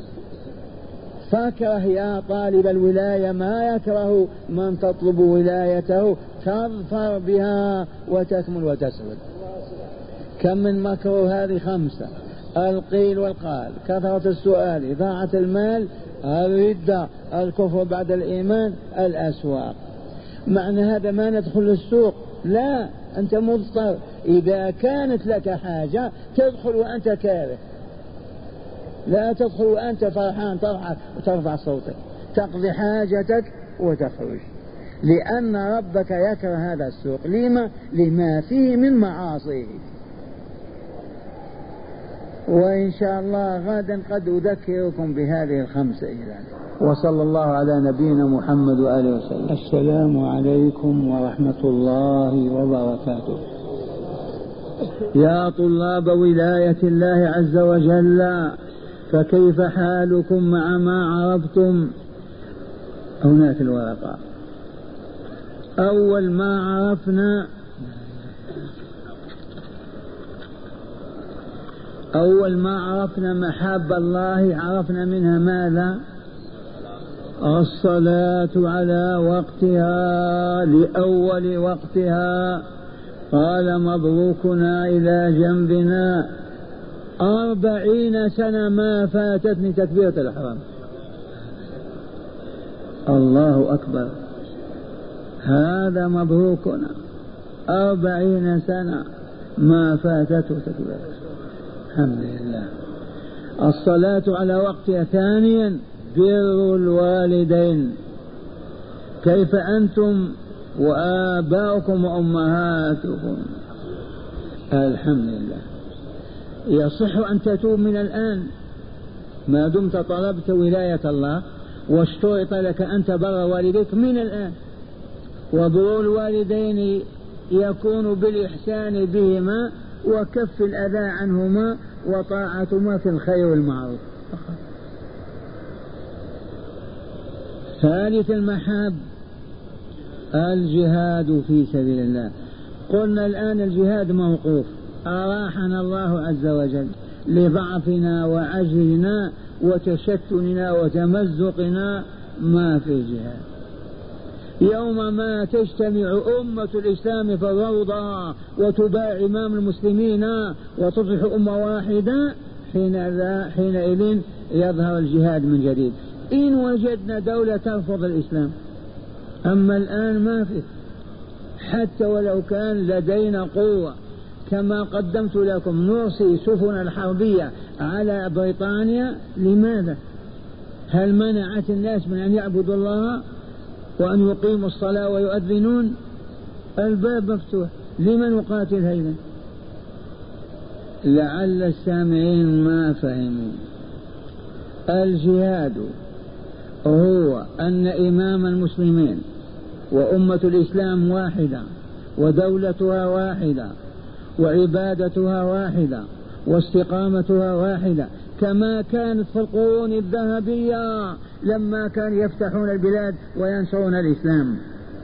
S2: فاكره يا طالب الولاية ما يكره من تطلب ولايته، تظفر بها وتكمل وتسعد. كم من مكروه هذه 5: القيل والقال، كثرة السؤال، إضاعة المال، الردة، الكفر بعد الإيمان، الأسواق. معنى هذا ما ندخل السوق، لا، أنت مضطر. إذا كانت لك حاجة تدخل وأنت كاره، لا تدخل وأنت فرحان تضحك وترفع صوتك، تقضي حاجتك وتخرج، لأن ربك يكره هذا السوق. لما فيه من معاصيه. وإن شاء الله غدا قد أذكركم بهذه 5 إذن. وصلى الله على نبينا محمد وآله وسلم. السلام عليكم ورحمة الله وبركاته. يا طلاب ولاية الله عز وجل، فكيف حالكم مع ما عرفتم؟ هناك الورقة. أول ما عرفنا محاب الله عرفنا منها ماذا؟ الصلاة على وقتها لأول وقتها. قال مبروكنا إلى جنبنا 40 سنة ما فاتتني تكبيرة الإحرام. الله أكبر، هذا مبروكنا 40 سنة ما فاتته تكبيرة. الحمد لله. الصلاة على وقتها. ثانيا بر الوالدين. كيف أنتم وآباؤكم وأمهاتكم؟ الحمد لله. يصح أن تتوب من الآن ما دمت طلبت ولاية الله واشترط لك أن تبر والديك من الآن. وبر الوالدين يكون بالإحسان بهما وكف الأذى عنهما وطاعتهما في الخير والمعروف. ثالث المحاب الجهاد في سبيل الله. قلنا الآن الجهاد موقوف، أراحنا الله عز وجل لضعفنا وعجزنا وتشتتنا وتمزقنا، ما في جهاد. يوم ما تجتمع أمة الإسلام في الروضة وتباع إمام المسلمين وتصبح أمة واحدة، حينئذ يظهر الجهاد من جديد، إن وجدنا دولة ترفض الإسلام. أما الآن ما في، حتى ولو كان لدينا قوة. كما قدمت لكم نرسي سفن الحربية على بريطانيا، لماذا؟ هل منعت الناس من أن يعبدوا الله وأن يقيموا الصلاة ويؤذنون؟ الباب مفتوح، لمن نقاتل هيدا؟ لعل السامعين ما فهموا. الجهاد هو أن إمام المسلمين وأمة الإسلام واحدة ودولتها واحدة وعبادتها واحدة واستقامتها واحدة، كما كانت في القرون الذهبية لما كانوا يفتحون البلاد وينشرون الإسلام.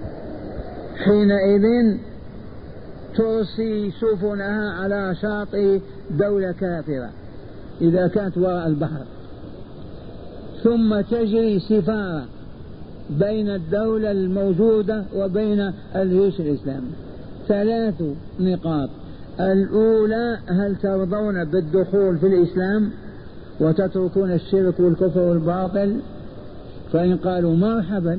S2: حينئذ ترسي سفنها على شاطئ دولة كافرة إذا كانت وراء البحر، ثم تجري سفارة بين الدولة الموجودة وبين الجيش الإسلامي. 3 نقاط. الأولى: هل ترضون بالدخول في الإسلام وتتركون الشرك والكفر والباطل؟ فإن قالوا مرحبا،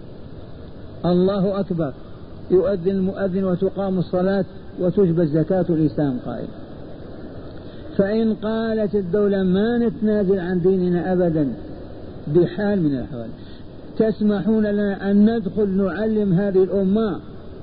S2: الله أكبر، يؤذن المؤذن وتقام الصلاة وتجبى الزكاة، الإسلام قائم. فإن قالت الدولة ما نتنازل عن ديننا أبدا بحال من الأحوال، تسمحون لنا أن ندخل نعلم هذه الأمة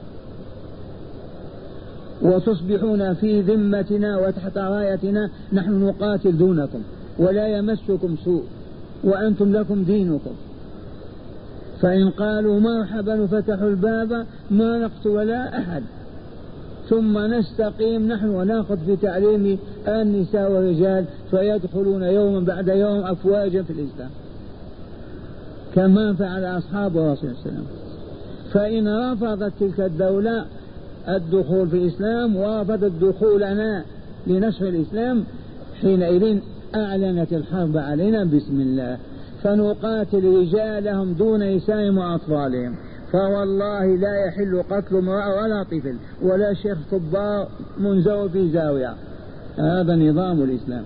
S2: وتصبحون في ذمتنا وتحت رايتنا، نحن نقاتل دونكم ولا يمسكم سوء وأنتم لكم دينكم. فإن قالوا مرحبا وفتحوا الباب ما نقتل ولا أحد، ثم نستقيم نحن ونأخذ في تعليم النساء والرجال، فيدخلون يوما بعد يوم أفواجا في الإسلام كما فعل أصحاب الرسول صلى الله عليه وسلم. فإن رفضت تلك الدولة الدخول في الإسلام ورفضت دخولنا لنشر الإسلام، حينئذ أعلنت الحرب علينا بسم الله، فنقاتل رجالهم دون نسائهم وأطفالهم. فوالله لا يحل قتل امرأة ولا طفل ولا شيخ كبار منزوي في زاوية. هذا نظام الإسلام.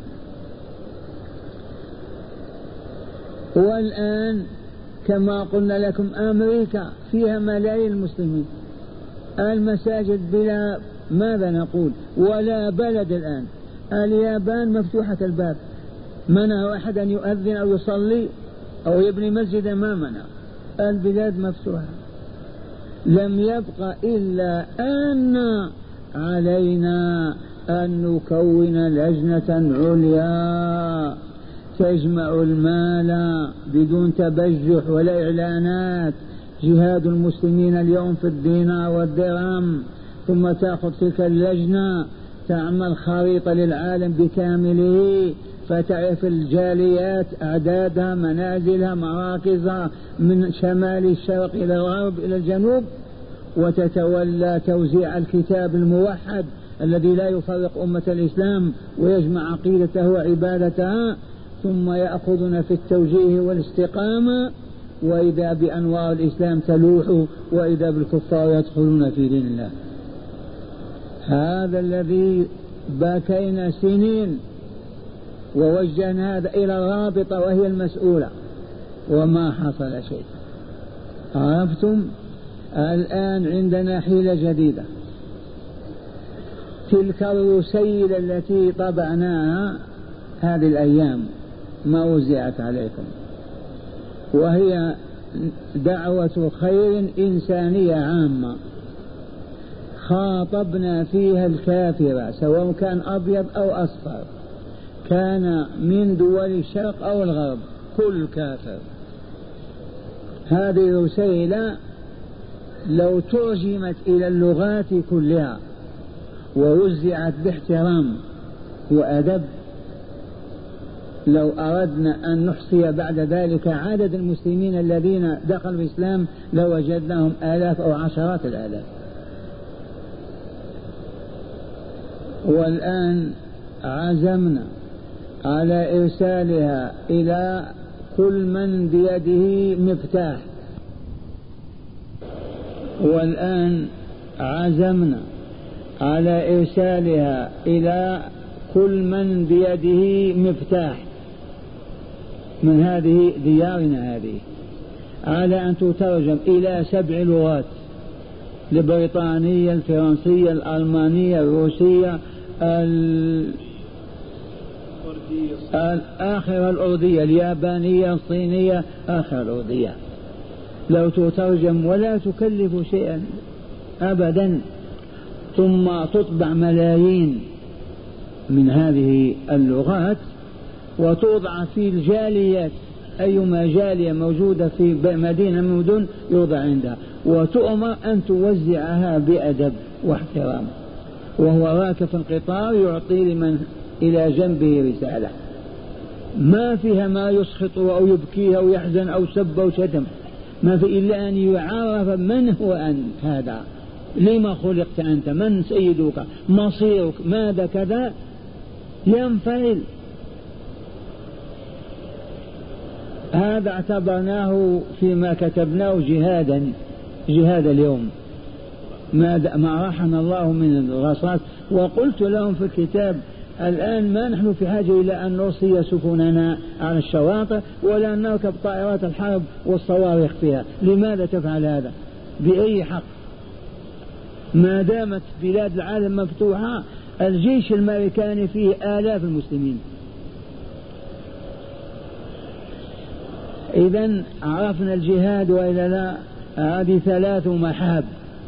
S2: والآن كما قلنا لكم أمريكا فيها ملايين المسلمين، المساجد بلا ماذا نقول ولا بلد. الآن اليابان مفتوحة الباب، منع أحد أن يؤذن أو يصلي أو يبني مسجدا، ما منع، البلاد مفتوحة. لم يبق إلا أن علينا أن نكون لجنة عليا تجمع المال بدون تبجح ولا إعلانات، جهاد المسلمين اليوم في الدينار والدرهم، ثم تأخذ تلك اللجنة تعمل خريطة للعالم بكامله، فتعرف الجاليات أعدادها، منازلها، مراكزها، من شمال الشرق إلى الغرب إلى الجنوب، وتتولى توزيع الكتاب الموحد الذي لا يفرق أمة الإسلام ويجمع عقيدته وعبادتها، ثم يأخذون في التوجيه والاستقامة، وإذا بأنوار الإسلام تلوح، وإذا بالكفار يدخلون في دين الله. هذا الذي باكينا سنين ووجهنا هذا إلى الرابطة وهي المسؤولة وما حصل شيء. عرفتم؟ الآن عندنا حيلة جديدة، تلك الرسيل التي طبعناها هذه الأيام ما وزعت عليكم، وهي دعوة خير إنسانية عامة، خاطبنا فيها الكافر سواء كان أبيض أو أصفر، كان من دول الشرق أو الغرب، كل كافر. هذه الرسالة لو ترجمت إلى اللغات كلها ووزعت باحترام وأدب، لو أردنا أن نحصي بعد ذلك عدد المسلمين الذين دخلوا في الإسلام لوجدناهم آلاف أو عشرات الآلاف. والآن عزمنا على إرسالها إلى كل من بيده مفتاح، والآن عزمنا على إرسالها إلى كل من بيده مفتاح من هذه ديارنا هذه، على أن تترجم إلى 7 لغات: البريطانية، الفرنسية، الألمانية، الروسية، آخر الأردية، اليابانية، الصينية، آخر الأردية. لو تترجم ولا تكلف شيئا أبدا، ثم تطبع ملايين من هذه اللغات وتوضع في الجاليات، أيما جالية موجودة في مدينة من مدن يوضع عندها، وتؤمر أن توزعها بأدب واحترام، وهو راكب في القطار يعطي لمن إلى جنبه رسالة ما فيها ما يسخط أو يبكيه أو يحزن أو سب أو شتم، ما في إلا أن يعرف من هو أنت، هذا لما خلقت أنت، من سيدك، مصيرك، ماذا كذا، ينفعل. هذا اعتبرناه فيما كتبناه جهاد اليوم، ما راحنا الله من الرصاص. وقلت لهم في الكتاب الآن ما نحن في حاجة إلى أن نرسي سفننا على الشواطئ ولا أن نركب طائرات الحرب والصواريخ فيها. لماذا تفعل هذا؟ بأي حق؟ ما دامت بلاد العالم مفتوحة، الجيش الأمريكاني فيه آلاف المسلمين. إذن عرفنا الجهاد وإلا لا؟ هذه 3 محاب: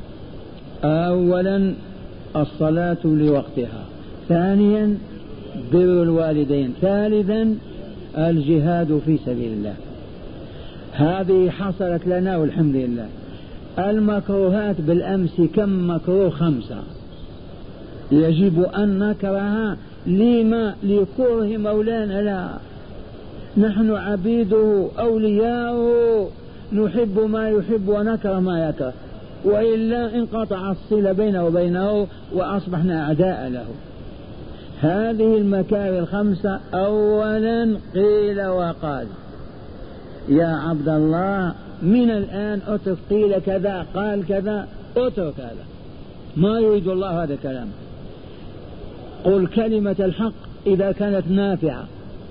S2: أولا الصلاة لوقتها، ثانيا بر الوالدين، ثالثا الجهاد في سبيل الله. هذه حصلت لنا والحمد لله. المكروهات بالأمس كم مكروه؟ 5 يجب أن نكرهها. لما؟ لكره مولانا؟ لا، نحن عبيده أولياؤه، نحب ما يحب ونكره ما يكره، وإلا انقطع الصلة بينه وبينه وأصبحنا أعداء له. هذه المكاره 5: أولا قيل وقال، يا عبد الله من الآن اترك قيل كذا قال كذا، اترك هذا، ما يريد الله هذا الكلام. قل كلمة الحق إذا كانت نافعة.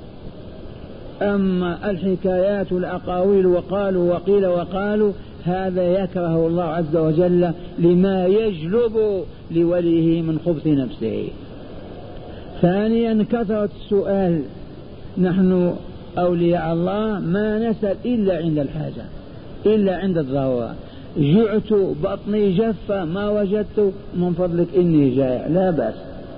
S2: أما الحكايات والأقاويل وقالوا وقيل وقالوا، هذا يكره الله عز وجل لما يجلب لوليه من خبث نفسه. ثانيا كثرة السؤال. نحن أولياء الله ما نسأل إلا عند الحاجة، إلا عند الضرورة. جعت بطني جفة ما وجدت، من فضلك إني جائع، لا بأس.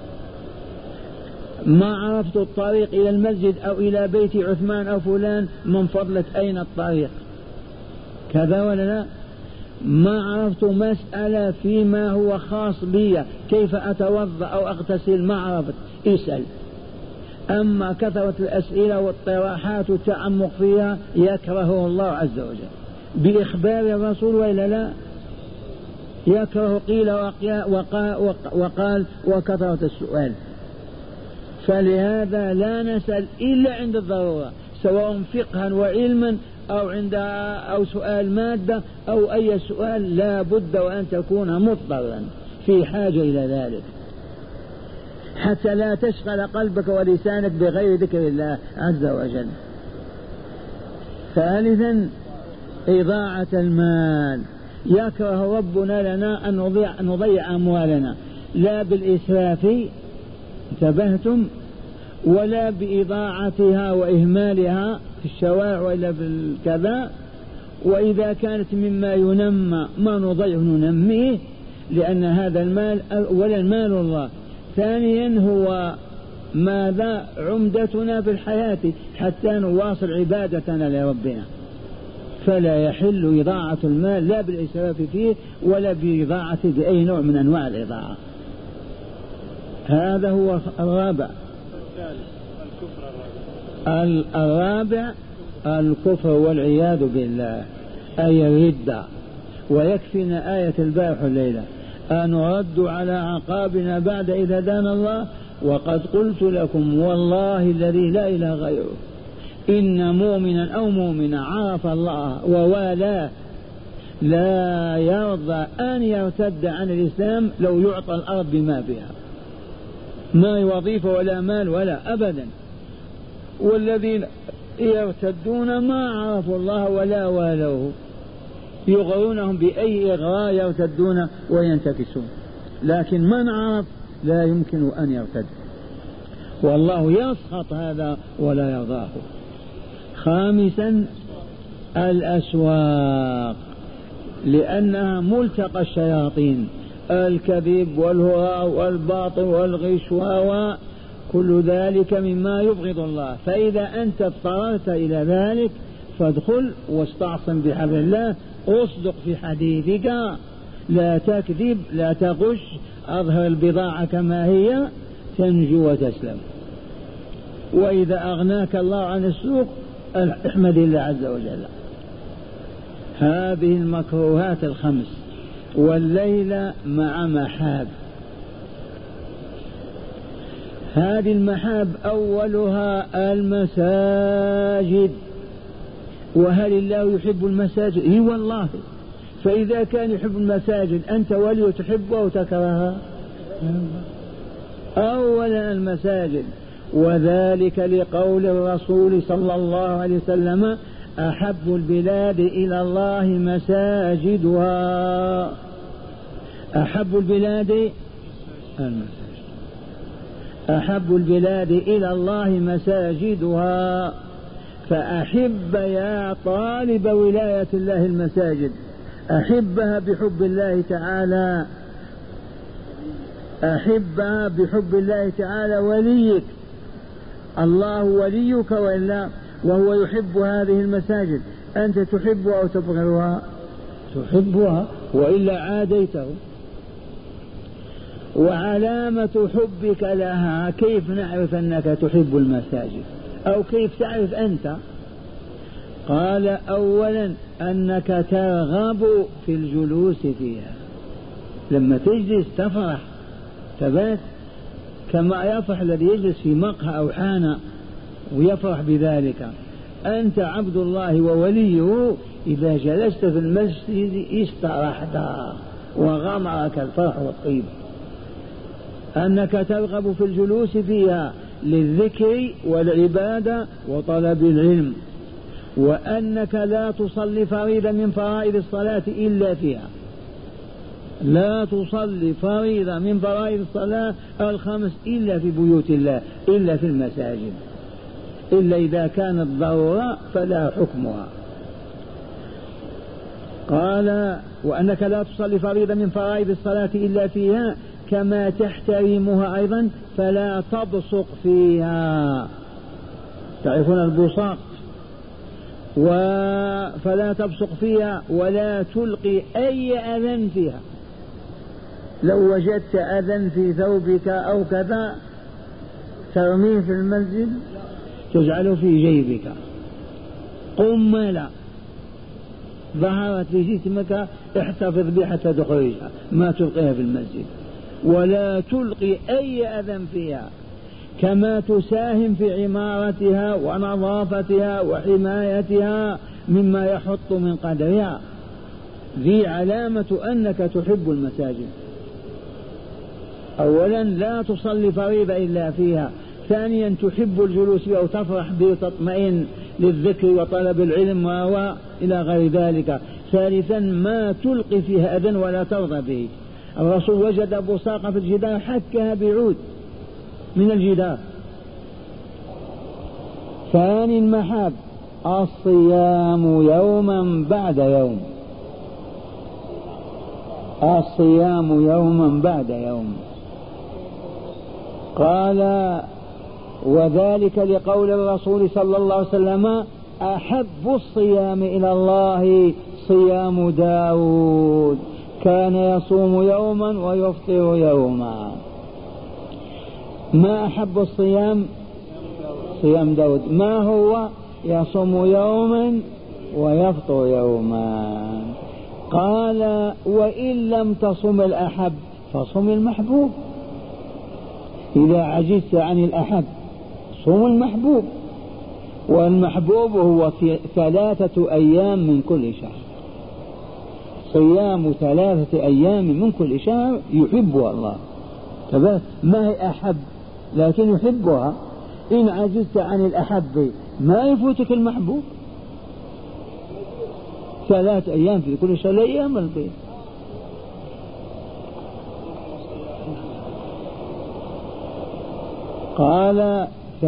S2: ما عرفت الطريق إلى المسجد أو إلى بيت عثمان أو فلان، من فضلك أين الطريق، كذا ولا لا؟ ما عرفت مسألة فيما هو خاص بي، كيف أتوضأ أو أغتسل، ما عرفت، اسأل. أما كثرة الأسئلة والطراحات والتعمق فيها يكرهه الله عز وجل بإخبار الرسول وإلا لا؟ يكره قيل وقال وكثرة السؤال. فلهذا لا نسأل إلا عند الضرورة، سواء فقها وعلما أو سؤال مادة أو أي سؤال، لا بد وأن تكون مضطرا في حاجة إلى ذلك، حتى لا تشغل قلبك ولسانك بغير ذكر الله عز وجل. ثالثا إضاعة المال. يكره ربنا لنا أن نضيع أموالنا، لا بالإسراف انتبهتم، ولا بإضاعتها وإهمالها في الشوارع وإلا بالكذا. وإذا كانت مما ينمى ما نضيع ننميه، لأن هذا المال أولا مال الله، ثانيا هو ماذا عمدتنا في الحياة حتى نواصل عبادتنا لربنا. فلا يحل إضاعة المال لا بالإسراف فيه ولا بإضاعة بأي نوع من أنواع الإضاعة. هذا هو الرابع. الرابع الكفر والعياذ بالله، أي الردة. ويكفينا آية البارح الليلة: أنرد على عقابنا بعد إذا هدانا الله وقد قلت لكم والله الذي لا إله غيره إن مؤمنا أو مؤمنا عرف الله ووالاه لا يرضى أن يرتد عن الإسلام لو يعطى الأرض بما فيها، ما وظيفة ولا مال ولا أبدا. والذين يرتدون ما عرفوا الله ولا والوه، يغرونهم بأي إغراء يرتدون وينتكسون، لكن من عرف لا يمكن أن يرتد، والله يسخط هذا ولا يرضاه. خامسا الأسواق، لأنها ملتقى الشياطين، الكذب والهراء والباطل والغش كل ذلك مما يبغض الله. فإذا أنت اضطررت إلى ذلك فادخل واستعصم بحبل الله، اصدق في حديثك، لا تكذب لا تغش، أظهر البضاعة كما هي تنجو وتسلم. وإذا أغناك الله عن السوق احمد الله عز وجل. هذه المكروهات الخمس. والليلة مع محاب. هذه المحاب أولها المساجد. وهل الله يحب المساجد؟ اي والله. فإذا كان يحب المساجد أنت ولي تحبها وتكرهها؟ أولا المساجد، وذلك لقول الرسول صلى الله عليه وسلم: أحب البلاد إلى الله مساجدها. أحب البلاد المساجد، أحب البلاد إلى الله مساجدها. فأحب يا طالب ولاية الله المساجد، أحبها بحب الله تعالى، أحبها بحب الله تعالى. وليك الله وليك وإلا، وهو يحب هذه المساجد، أنت تحبها أو تبغضها؟ تحبها وإلا عاديته. وعلامة حبك لها كيف نعرف أنك تحب المساجد أو كيف تعرف أنت؟ قال: أولا أنك ترغب في الجلوس فيها، لما تجلس تفرح تبات، كما يفرح الذي يجلس في مقهى أو حانة ويفرح بذلك. أنت عبد الله ووليه، إذا جلست في المسجد استرحت وغمرك الفرح والطيب. أنك ترغب في الجلوس فيها للذكر والعبادة وطلب العلم. وأنك لا تصلي فريضة من فرائض الصلاة إلا فيها، لا تصلي فريضة من فرائض الصلاة الخمس إلا في بيوت الله، إلا في المساجد، إلا إذا كانت ضرورة فلا حكمها. قال: وأنك لا تصلي فريضة من فرائض الصلاة إلا فيها، كما تحترمها أيضا فلا تبصق فيها. تعرفون البصاق؟ فلا تبصق فيها ولا تلقي أي أذى فيها. لو وجدت أذى في ثوبك أو كذا ترميه في المسجد تجعله في جيبك، قملة ظهرت في جسمك احتفظ بها حتى تخرجها، ما تلقيها في المسجد، ولا تلقي أي أذى فيها، كما تساهم في عمارتها ونظافتها وحمايتها مما يحط من قدرها. ذي علامة أنك تحب المساجد. أولا لا تصلي فريضة إلا فيها، ثانيا تحب الجلوس فيها وتفرح به وتطمئن للذكر وطلب العلم إلى غير ذلك، ثالثا ما تلقي فيها أذى ولا ترضى به. الرسول وجد بصاقة في الجدار حكها بعود من الجدار. ثاني المحاب الصيام يوما بعد يوم، الصيام يوما بعد يوم. قال وذلك لقول الرسول صلى الله عليه وسلم أحب الصيام إلى الله صيام داود كان يصوم يوما ويفطر يوما. ما أحب الصيام؟ صيام داود. ما هو؟ يصوم يوما ويفطر يوما. قال وإن لم تصم الأحب فصم المحبوب. إذا عجزت عن الأحب صوم المحبوب، والمحبوب هو في 3 أيام من كل شهر. صيام 3 أيام من كل شهر يحبها الله، ما هي أحب لكن يحبها. إن عجزت عن الأحب ما يفوتك المحبوب. 3 أيام في كل شهر، لا أيام البيت. قال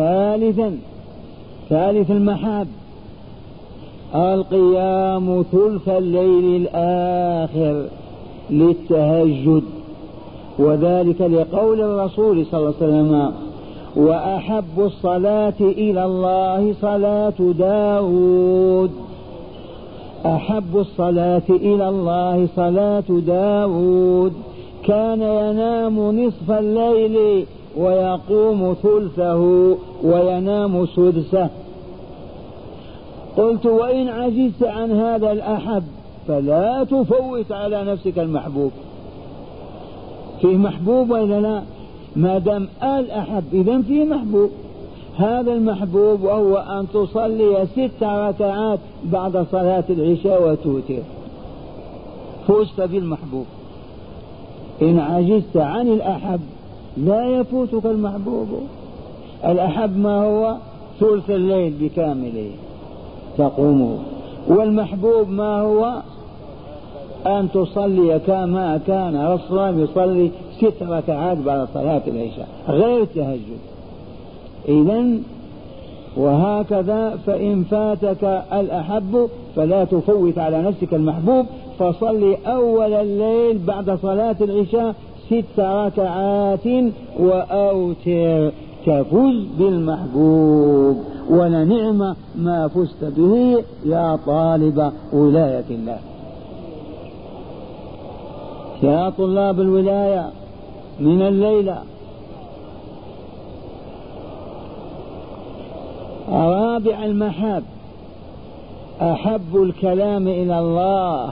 S2: ثالث المحاب القيام ثلث الليل الآخر للتهجد، وذلك لقول الرسول صلى الله عليه وسلم وأحب الصلاة إلى الله صلاة داود. أحب الصلاة إلى الله صلاة داود كان ينام نصف الليل ويقوم ثلثه وينام سدسه. قلت وإن عجزت عن هذا الأحب فلا تفوت على نفسك المحبوب. فيه محبوب وإلا لا؟ ما دام الأحب إذن فيه محبوب. هذا المحبوب وهو أن تصلي 6 ركعات بعد صلاة العشاء وتوتر، فزت بالمحبوب. إن عجزت عن الأحب لا يفوتك المحبوب. الأحب ما هو؟ ثلث الليل بكامله تقومه، والمحبوب ما هو؟ أن تصلي كما كان الرسول يصلي 6 ركعات بعد صلاة العشاء غير التهجد. إذن وهكذا فإن فاتك الأحب فلا تفوت على نفسك المحبوب، فصلي أول الليل بعد صلاة العشاء 6 ركعات وأوتر تفوز بالمحبوب. ولنعم ما فزت به يا طالب ولاية الله. يا طلاب الولاية من الليلة. رابع المحاب أحب الكلام إلى الله.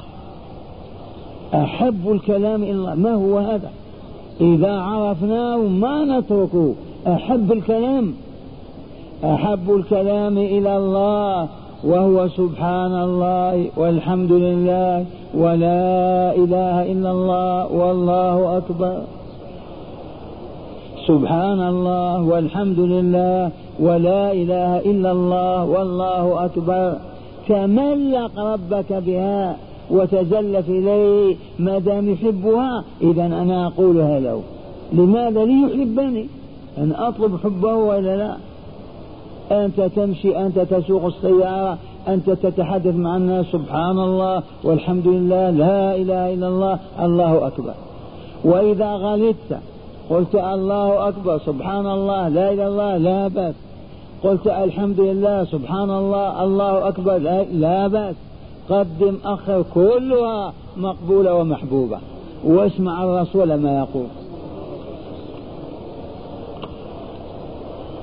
S2: أحب الكلام إلى الله، ما هو هذا؟ إذا عرفناه ما نتركه. أحب الكلام، أحب الكلام إلى الله وهو سبحان الله والحمد لله ولا إله إلا الله والله أكبر. سبحان الله والحمد لله ولا إله إلا الله والله أكبر. تملق ربك بها وتزلف إليه ما دام يحبها. إذن أنا أقولها له. لماذا؟ ليحبني، أنا أطلب حبه ولا لا؟ أنت تمشي، أنت تسوق السيارة، أنت تتحدث مع الناس سبحان الله والحمد لله لا إله إلا الله الله أكبر. وإذا غلطت قلت الله أكبر سبحان الله لا إله إلا الله لا بأس، قلت الحمد لله سبحان الله الله أكبر لا بأس. قدم أخر كلها مقبولة ومحبوبة. واسمع الرسول ما يقول.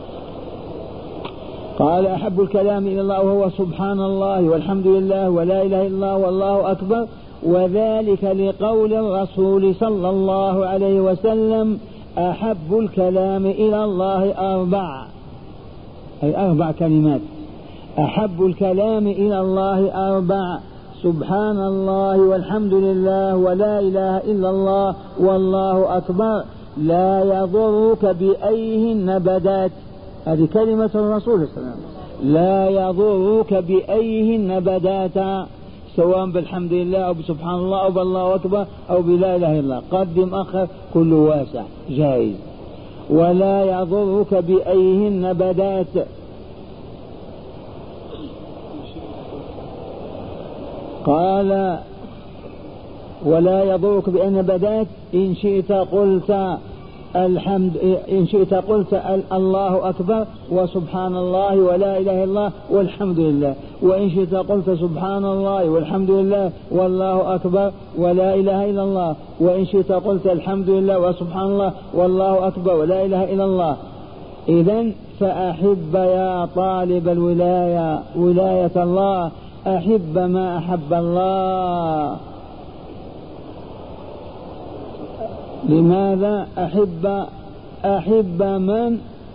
S2: قال أحب الكلام إلى الله وهو سبحان الله والحمد لله ولا إله إلا الله والله أكبر، وذلك لقول الرسول صلى الله عليه وسلم أحب الكلام إلى الله أربع، أي 4 كلمات. أحب الكلام إلى الله 4: سبحان الله والحمد لله ولا إله إلا الله والله أكبر، لا يضرك بأيهن بدات. هذه كلمة الرسول صلى الله عليه وسلم، لا يضرك بأيهن بدات، سواء بالحمد لله أو بسبحان الله أو بالله أكبر أو بلا إله إلا الله، قدم أخر كل واسع جائز. ولا يضرك بأيهن بدات. قال ولا يضرك بأن بدات إن شئت قلت إن شئت قلت الله أكبر وسبحان الله ولا إله إلا الله والحمد لله، وإن شئت قلت سبحان الله والحمد لله والله أكبر ولا إله إلا الله، وإن شئت قلت الحمد لله وسبحان الله والله أكبر ولا إله إلا الله. إذن فأحب يا طالب الولاية ولاية الله، أحب ما أحب الله. لماذا أحب من؟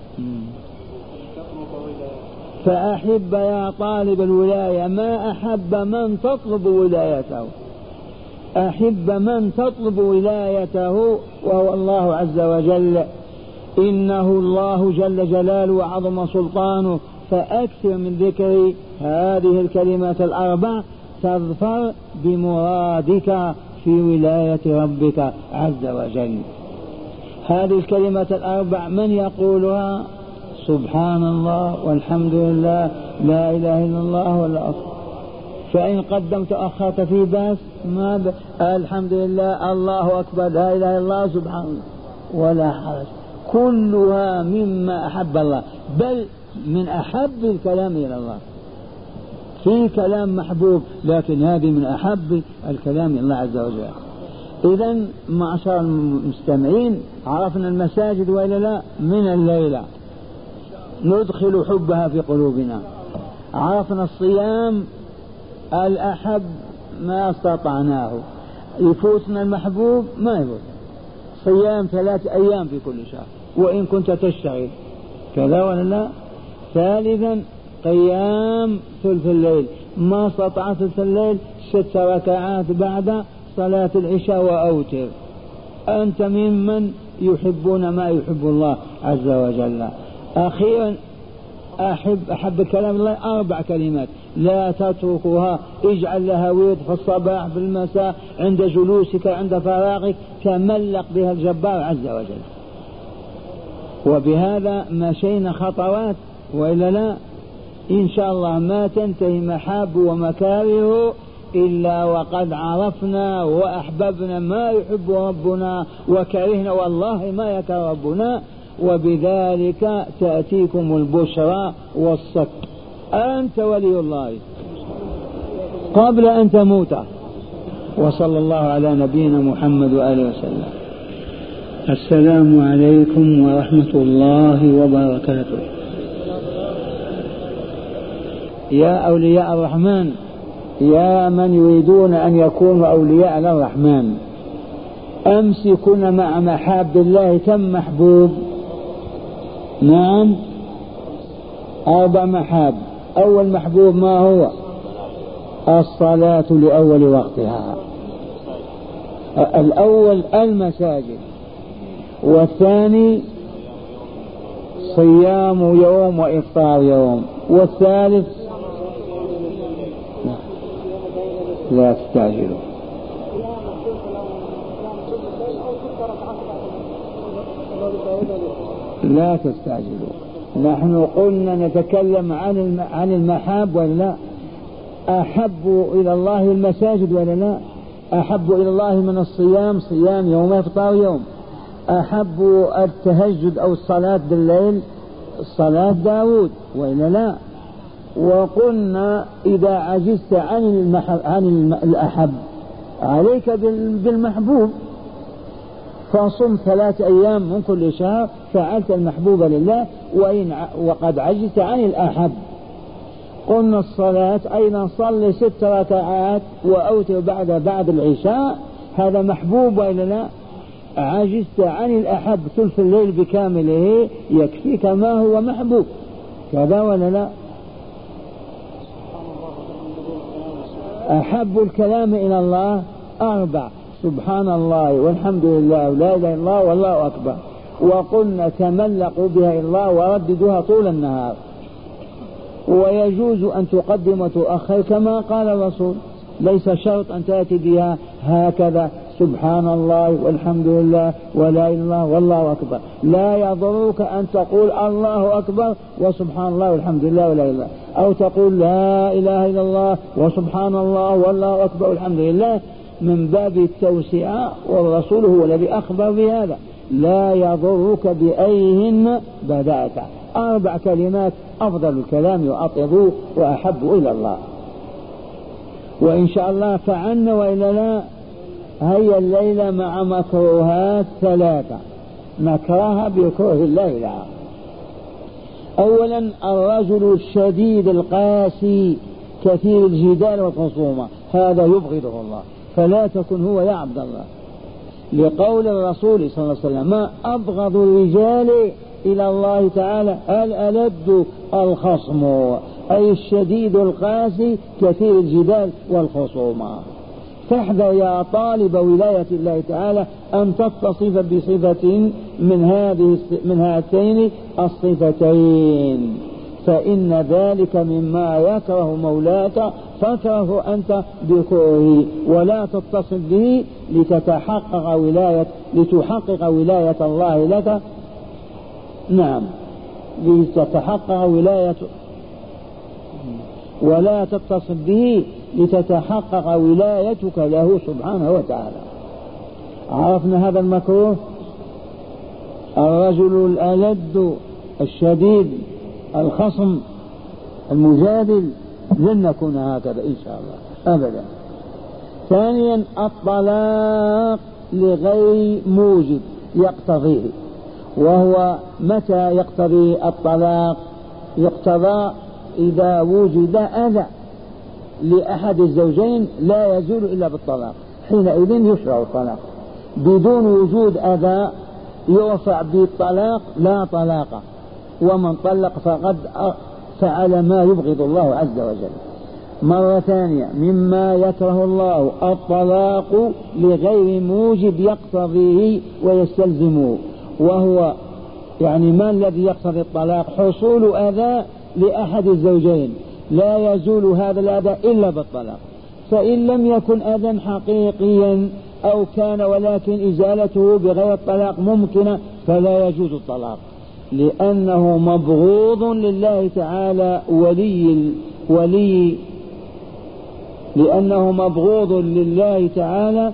S2: فأحب يا طالب الولاية ما أحب من تطلب ولايته، أحب من تطلب ولايته وهو الله عز وجل. إنه الله جل جلاله وعظم سلطانه، فأكثر من ذكر هذه الكلمات 4 تظفر بمرادك في ولاية ربك عز وجل. هذه الكلمات 4 من يقولها؟ سبحان الله والحمد لله لا إله إلا الله ولا أكبر. فإن قدمت أخرت في باس ما الحمد لله الله أكبر لا إله إلا الله سبحان الله ولا حرج، كلها مما أحب الله، بل من أحب الكلام إلى الله. في كلام محبوب لكن هذه من أحب الكلام إلى الله عز وجل. إذن معشر المستمعين عرفنا المساجد وإلا لا؟ من الليلة ندخل حبها في قلوبنا. عرفنا الصيام الأحب ما استطعناه، يفوتنا المحبوب ما يفوت. صيام 3 أيام في كل شهر وإن كنت تشتغل، كذا ولا لا؟ ثالثا قيام ثلث الليل، ما استطعت ثلث الليل 6 ركعات بعد صلاة العشاء وأوتر. أنت ممن يحبون ما يحب الله عز وجل. أخيرا أحب كلام الله 4 كلمات لا تتركها، اجعل لها ورد في الصباح في المساء عند جلوسك عند فراغك، تملق بها الجبار عز وجل. وبهذا مشينا خطوات وإلا لا؟ إن شاء الله ما تنتهي محاب ومكاره إلا وقد عرفنا وأحببنا ما يحب ربنا وكرهنا والله ما يكره ربنا، وبذلك تأتيكم البشرى والصك. أنت ولي الله قبل أن تموت. وصلى الله على نبينا محمد وآله وسلم. السلام عليكم ورحمة الله وبركاته. يا أولياء الرحمن، يا من يريدون أن يكونوا أولياء للرحمن، أمسكون مع محاب الله كم محبوب؟ نعم 4 محاب. أول محبوب ما هو؟ الصلاة لأول وقتها. الأول المساجد، والثاني صيام يوم وإفطار يوم، والثالث لا تستعجلوا. لا تستعجلوا، نحن قلنا نتكلم عن المحاب ولا لا؟ أحب إلى الله المساجد ولا لا؟ أحب إلى الله من الصيام صيام يوم إفطار يوم. أحب التهجد أو الصلاة بالليل صلاة داود وإلا لا؟ وقلنا إذا عجزت عن الأحب عليك بالمحبوب، فصم 3 أيام من كل شهر فعلت المحبوب لله وقد عجزت عن الأحب. قلنا الصلاة أيضا صلي 6 ركعات وأوتر بعد العشاء، هذا محبوب وإلا لا؟ عجزت عن الأحب، ثلث الليل بكامله يكفيك ما هو محبوب، كذا ولا لا؟ أحب الكلام إلى الله 4: سبحان الله والحمد لله ولا إله إلا الله والله أكبر. وقلنا تملقوا بها إلى الله ورددوها طول النهار، ويجوز أن تقدم وتؤخر كما قال الرسول، ليس شرط أن تأتي بها هكذا سبحان الله والحمد لله ولا إله إلا الله والله أكبر. لا يضرك أن تقول الله أكبر وسبحان الله والحمد لله ولا إله إلا الله، أو تقول لا إله إلا الله وسبحان الله والله أكبر والحمد لله، من باب التوسعة، والرسول هو الذي أخبر بهذا. لا يضرك بأيهن بدأت. 4 كلمات أفضل الكلام وأطيب وأحب إلى الله. وإن شاء الله فعلنا وإلا لا. هيا الليلة مع مكروهات 3 نكرهها بكره الليلة. أولا الرجل الشديد القاسي كثير الجدال والخصومة، هذا يبغضه الله، فلا تكن هو يا عبد الله، لقول الرسول صلى الله عليه وسلم: ما أبغض الرجال إلى الله تعالى الألد الخصم، أي الشديد القاسي كثير الجدال والخصومة. فاحذر يا طالب ولاية الله تعالى أن تتصف بصفة من هاتين الصفتين، فإن ذلك مما يكره مولاك، فاكره أنت بكرهه، ولا تتصف به لتحقق ولاية الله لك. نعم، لتتحقق ولاية، ولا تتصف به لتتحقق ولايتك له سبحانه وتعالى. عرفنا هذا المكروه. الرجل الألد الشديد الخصم المجادل لن نكون هكذا إن شاء الله أبدا. ثانيا الطلاق لغير موجب يقتضيه، وهو متى يقتضي الطلاق؟ يقتضى إذا وجد أذى لأحد الزوجين لا يزول إلا بالطلاق، حينئذ يشرع الطلاق. بدون وجود أذى يرفع بالطلاق لا طلاق، ومن طلق فقد فعل ما يبغض الله عز وجل. مرة ثانية مما يكره الله الطلاق لغير موجب يقتضيه ويستلزمه، وهو يعني ما الذي يقتضي الطلاق؟ حصول أذى لأحد الزوجين لا يزول هذا الأذى إلا بالطلاق. فإن لم يكن أذى حقيقيا أو كان ولكن إزالته بغير الطلاق ممكنة فلا يجوز الطلاق، لأنه مبغوض لله تعالى لأنه مبغوض لله تعالى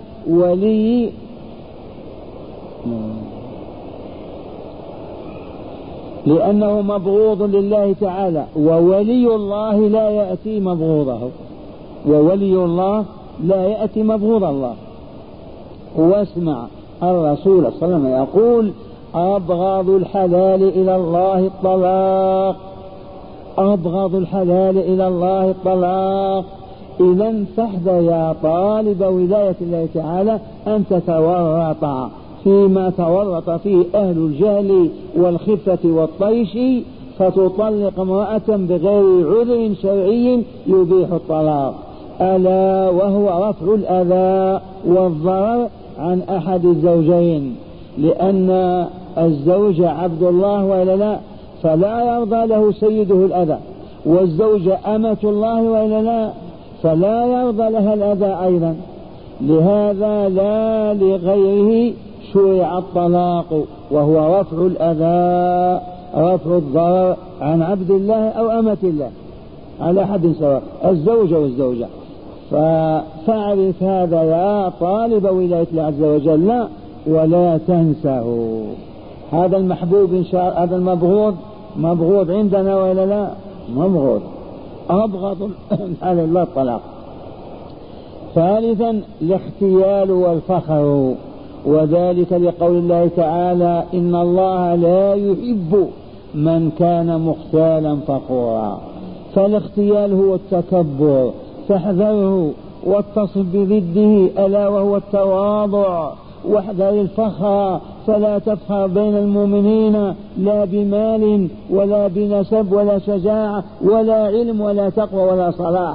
S2: لأنه مبغوض لله تعالى، وولي الله لا يأتي مبغوضه، وولي الله لا يأتي مبغوض الله. واسمع الرسول صلى الله عليه وسلم يقول: أبغض الحلال إلى الله الطلاق، أبغض الحلال إلى الله الطلاق. إذن فاحذر يا طالب ولاية الله تعالى أن تتورط فيما تورط فيه أهل الجهل والخفة والطيش، فتطلق امرأة بغير عذر شرعي يبيح الطلاق، ألا وهو رفع الأذى والضرر عن أحد الزوجين، لأن الزوج عبد الله وإلا لا، فلا يرضى له سيده الأذى، والزوجة أمة الله وإلا لا، فلا يرضى لها الأذى أيضا. لهذا لا لغيره شرع الطلاق، وهو رفع الأذى، رفع الضرر عن عبد الله أو أمة الله على حد سواء، الزوجة والزوجة. فاعرف هذا يا طالب ولاية الله عز وجل ولا تنسه. هذا المحبوب إن شاء، هذا المبغوض مبغوض عندنا ولا لا؟ مبغوض، أبغض على الله الطلاق. ثالثا الاختيال والفخر، وذلك لقول الله تعالى إن الله لا يحب من كان مختالا فخورا. فالاختيال هو التكبر فاحذره واتصف بضده ألا وهو التواضع، واحذر الفخر فلا تفخر بين المؤمنين لا بمال ولا بنسب ولا شجاعة ولا علم ولا تقوى ولا صلاح.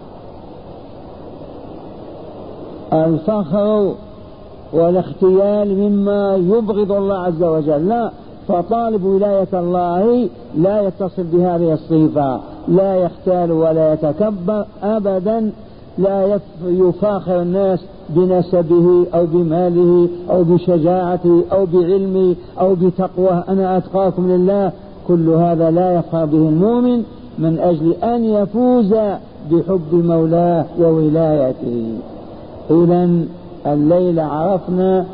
S2: الفخر والاختيال مما يبغض الله عز وجل، لا. فطالب ولاية الله لا يتصل بهذه الصفة، لا يختال ولا يتكبر أبدا، لا يفاخر الناس بنسبه أو بماله أو بشجاعته أو بعلمه أو بتقوى أنا أتقاكم لله. كل هذا لا يفخر به المؤمن من أجل أن يفوز بحب مولاه وولايته. إذن الليلة عرفنا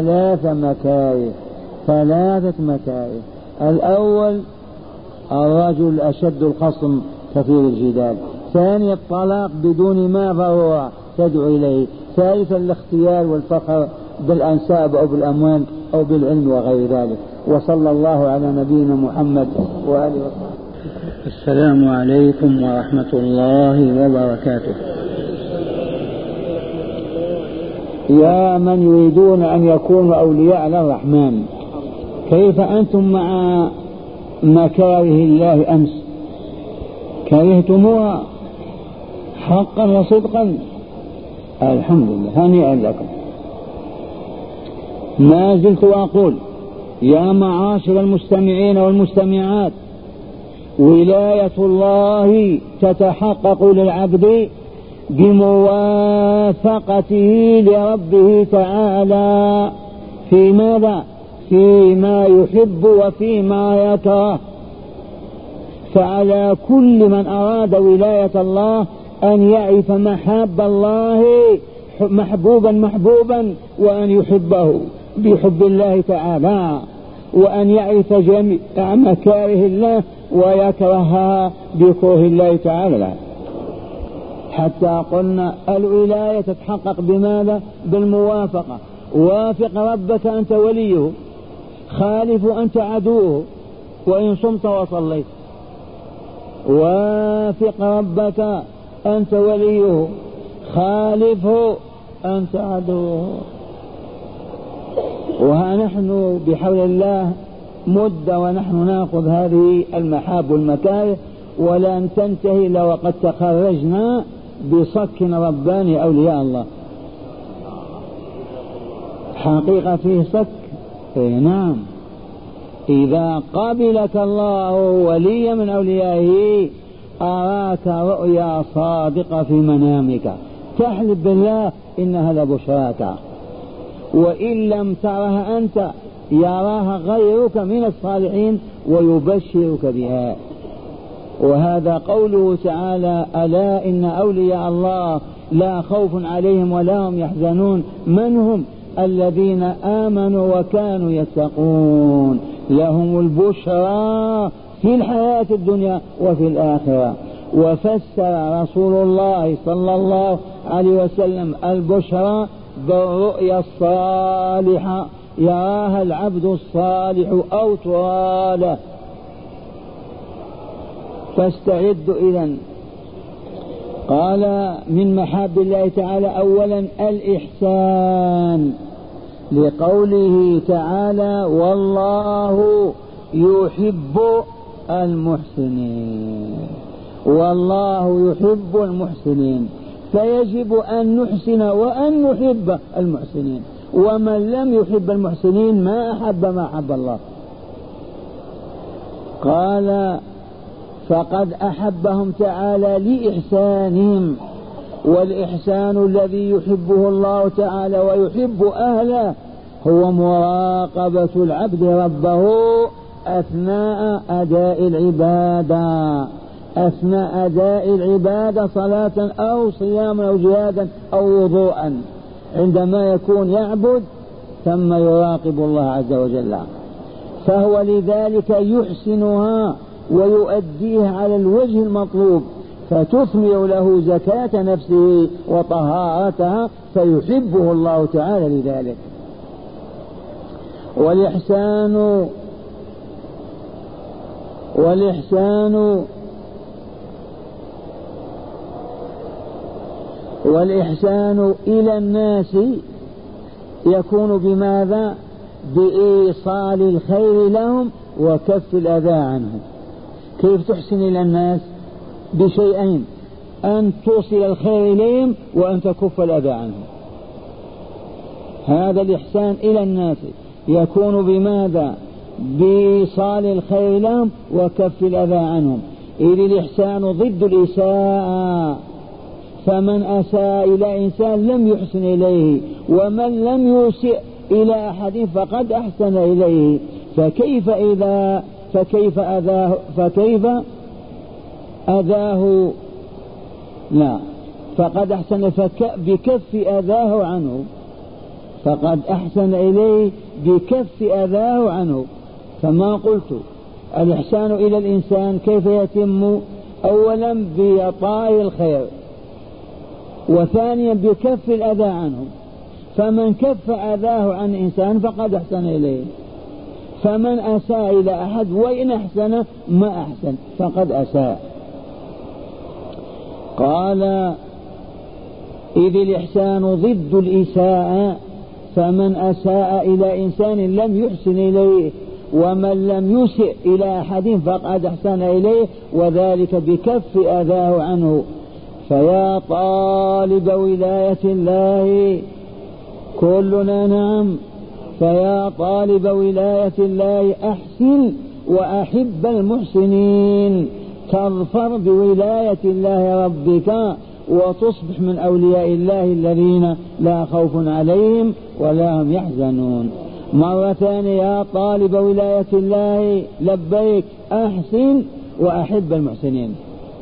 S2: ثلاثة مكاره. الأول الرجل أشد الخصم كثير الجدال. ثاني الطلاق بدون ما ضرورة تدعو إليه. ثالثا الاختيار والفخر بالأنساب أو بالأموال أو بالعلم وغير ذلك. وصلى الله على نبينا محمد وآله وصحبه.
S3: السلام عليكم ورحمة الله وبركاته.
S2: يا من يريدون أن يكونوا أولياء للرحمن، كيف أنتم مع مكاره الله أمس؟ كرهتموها حقا وصدقا؟ الحمد لله، هنيئا لكم. ما زلت أقول يا معاشر المستمعين والمستمعات، ولاية الله تتحقق للعبد بموافقته لربه تعالى في ماذا؟ فيما يحب وفيما يكره. فعلى كل من أراد ولاية الله أن يعرف محاب الله محبوبا وأن يحبه بحب الله تعالى، وأن يعرف جميع مكاره الله ويكرهها بكره الله تعالى. حتى قلنا الولاية تتحقق بماذا؟ بالموافقة. وافق ربك أنت وليه، خالف أنت عدوه وإن صمت وصليت. وافق ربك أنت وليه، خالفه أنت عدوه. وها نحن بحول الله مدة ونحن نأخذ هذه المحاب والمكاره، ولن تنتهي إلا وقد تخرجنا بصك رباني أولياء الله. حقيقة فيه صك، نعم. إذا قبلك الله وليا من أوليائه أراك رؤيا صادقة في منامك تحلف بالله إنها لبشراك، وإن لم ترها أنت يراها غيرك من الصالحين ويبشرك بها. وهذا قوله تعالى ألا إن أولياء الله لا خوف عليهم ولا هم يحزنون. من هم؟ الذين آمنوا وكانوا يتقون، لهم البشرى في الحياة الدنيا وفي الآخرة. وفسر رسول الله صلى الله عليه وسلم البشرى بالرؤيا الصالحة يراها العبد الصالح أو ترى له. فاستعدوا إذن. قال من محاب الله تعالى أولا الإحسان، لقوله تعالى والله يحب المحسنين. والله يحب المحسنين، فيجب أن نحسن وأن نحب المحسنين. ومن لم يحب المحسنين ما أحب ما أحب الله. قال فقد أحبهم تعالى لإحسانهم، والإحسان الذي يحبه الله تعالى ويحب أهله هو مراقبة العبد ربه أثناء أداء العبادة، أثناء أداء العبادة صلاة أو صياما أو جهادا أو وضوءا. عندما يكون يعبد ثم يراقب الله عز وجل، فهو لذلك يحسنها ويؤديها على الوجه المطلوب، فتثمر له زكاة نفسه وطهارتها، فيحبه الله تعالى لذلك. والإحسان إلى الناس يكون بماذا؟ بإيصال الخير لهم وكف الأذى عنهم. كيف تحسن إلى الناس؟ بشيئين: أن توصل الخير إليهم وأن تكف الأذى عنهم. هذا الإحسان إلى الناس يكون بماذا؟ بإيصال الخير لهم وكف الأذى عنهم. إذ الإحسان ضد الإساءة، فمن أساء إلى إنسان لم يحسن إليه، ومن لم يسئ إلى أحد فقد أحسن إليه. فكيف أذاه؟ لا، فقد أحسن بكف أذاه عنه، فقد أحسن إليه بكف أذاه عنه. فما قلت الإحسان إلى الإنسان كيف يتم؟ أولا بإعطائه الخير، وثانيا بكف الأذى عنه. فمن كف أذاه عن إنسان فقد أحسن إليه، فمن أساء إلى أحد وإن أحسن ما أحسن فقد أساء. قال: إذ الإحسان ضد الإساءة، فمن أساء إلى إنسان لم يحسن إليه، ومن لم يسئ إلى أحد فقد أحسن إليه، وذلك بكف أذاه عنه. فيا طالب ولاية الله، كلنا نعم، فيا طالب ولاية الله أحسن وأحب المحسنين، تظفر بولاية الله ربك وتصبح من أولياء الله الذين لا خوف عليهم ولا هم يحزنون. مرة ثانية: يا طالب ولاية الله لبيك، أحسن وأحب المحسنين.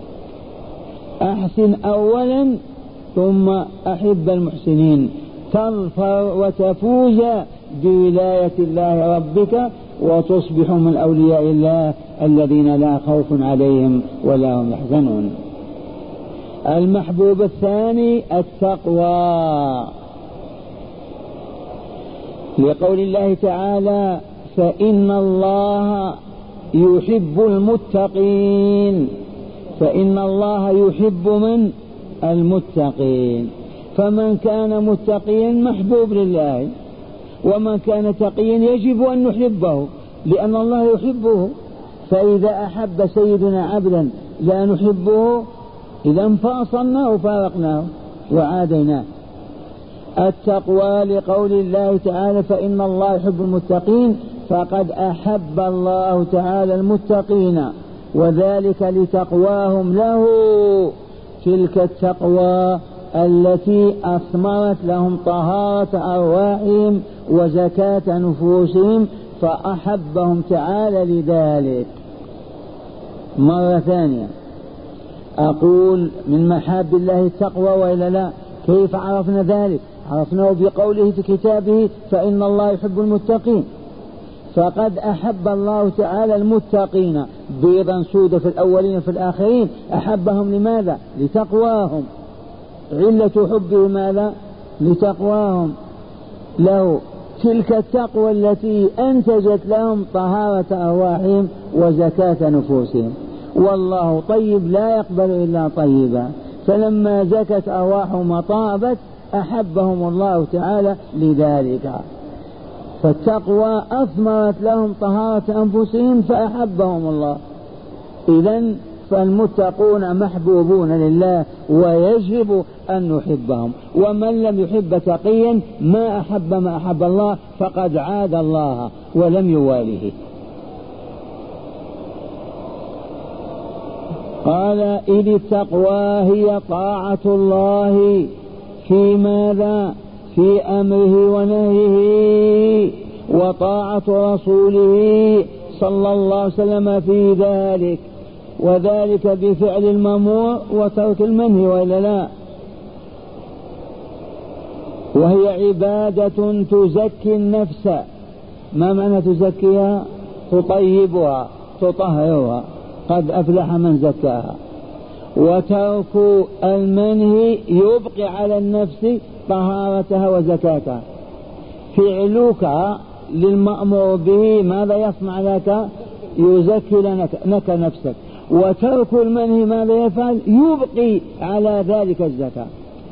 S2: أحسن أولا ثم أحب المحسنين، تظفر وتفوز بولاية الله ربك وتصبح من أولياء الله الذين لا خوف عليهم ولا هم يحزنون. المحبوب الثاني التقوى، لقول الله تعالى: فإن الله يحب المتقين. فإن الله يحب من؟ المتقين. فمن كان متقيا محبوب لله، ومن كان تقيا يجب أن نحبه لأن الله يحبه. فإذا أحب سيدنا عبدا لا نحبه إذا فاصلناه وفارقناه وعاديناه. التقوى لقول الله تعالى: فإن الله يحب المتقين، فقد أحب الله تعالى المتقين، وذلك لتقواهم له. تلك التقوى التي أثمرت لهم طهارة أرواحهم وزكاة نفوسهم، فأحبهم تعالى لذلك. مرة ثانية أقول: من محاب الله التقوى وإلا لا؟ كيف عرفنا ذلك؟ عرفناه بقوله في كتابه: فإن الله يحب المتقين. فقد أحب الله تعالى المتقين بيضا سودا في الأولين في الآخرين. أحبهم لماذا؟ لتقواهم. علة حبه ماذا؟ لتقواهم له. تلك التقوى التي أنتجت لهم طهارة أرواحهم وزكاة نفوسهم. والله طيب لا يقبل إلا طيبا، فلما زكت أرواحهم وطابت أحبهم الله تعالى لذلك. فالتقوى أثمرت لهم طهارة أنفسهم فأحبهم الله. إذن فالمتقون محبوبون لله ويجب أن نحبهم. ومن لم يحب تقيا ما أحب الله فقد عاد الله ولم يواليه. قال: إذ التقوى هي طاعة الله في ماذا؟ في أمره ونهيه، وطاعة رسوله صلى الله عليه وسلم في ذلك، وذلك بفعل المأمور وترك المنهي وإلا لا. وهي عبادة تزكي النفس. ما معنى تزكيها؟ تطيبها تطهرها، قد أفلح من زكاها. وترك المنهي يبقي على النفس طهارتها وزكاتها. فعلك للمأمور به ماذا يصنع لك؟ يزكي لك نفسك. وترك المنهي ماذا يفعل؟ يبقي على ذلك الزكاة.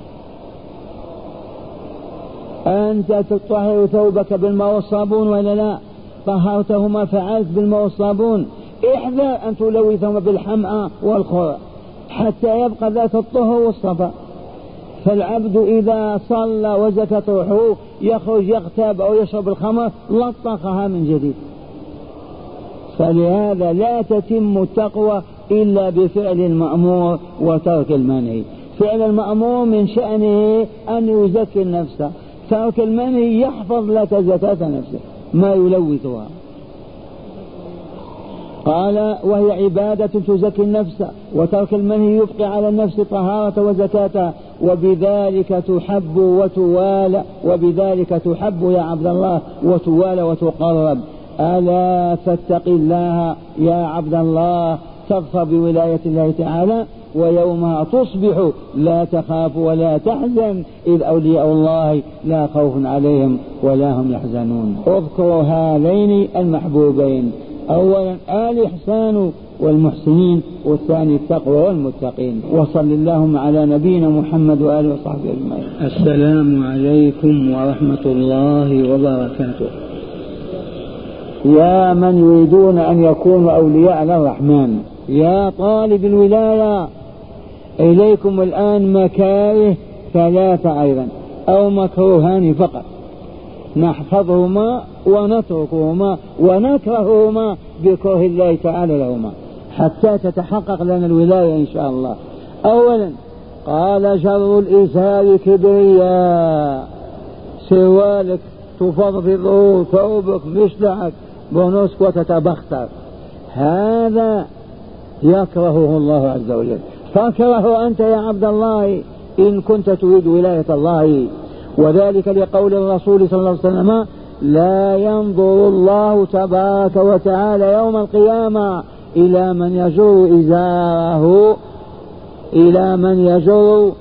S2: أنت تطهر ثوبك بالماء والصابون ولا لا؟ طهرتهما فعلت بالماء والصابون، احذر أن تلوثهما بالحمأة والخرى حتى يبقى ذات الطهر والصفاء. فالعبد إذا صلى وزكت روحه يخرج يغتاب أو يشرب الخمر لطخها من جديد. فلهذا لا تتم التقوى إلا بفعل المأمور وترك المنهي. فعل المأمور من شأنه أن يزكي النفس، ترك المنهي يحفظ لك زكاة نفسك ما يلوثها. قال وهي عبادة تزكي النفس، وترك المنهي يبقي على النفس طهارة وزكاة، وبذلك تحب وتوالى، وبذلك تحب يا عبد الله وتوالى وتقرب. ألا فاتق الله يا عبد الله تظفر بولاية الله تعالى، ويومها تصبح لا تخاف ولا تحزن إذ أولياء الله لا خوف عليهم ولا هم يحزنون. اذكروا هذين المحبوبين، أولا الإحسان والمحسنين، والثاني التقوى والمتقين. وصل اللهم على نبينا محمد وآله وصحبه أجمعين.
S3: السلام عليكم ورحمة الله وبركاته.
S2: يا من يريدون أن يكونوا أولياء للرحمن، يا طالب الولاية، إليكم الآن مكاره ثلاثة أيضا أو مكروهان فقط، نحفظهما ونتركهما ونكرههما بكره الله تعالى لهما حتى تتحقق لنا الولاية إن شاء الله. أولا قال شر الإزهار كبرياء، سوالك تفضفض ثوبك مشلعك بنسك وتتبختر، هذا يكرهه الله عز وجل، فاكره أنت يا عبد الله إن كنت تريد ولاية الله. وذلك لقول الرسول صلى الله عليه وسلم لا ينظر الله تبارك وتعالى يوم القيامة إلى من يجر إزاره، إلى من يجر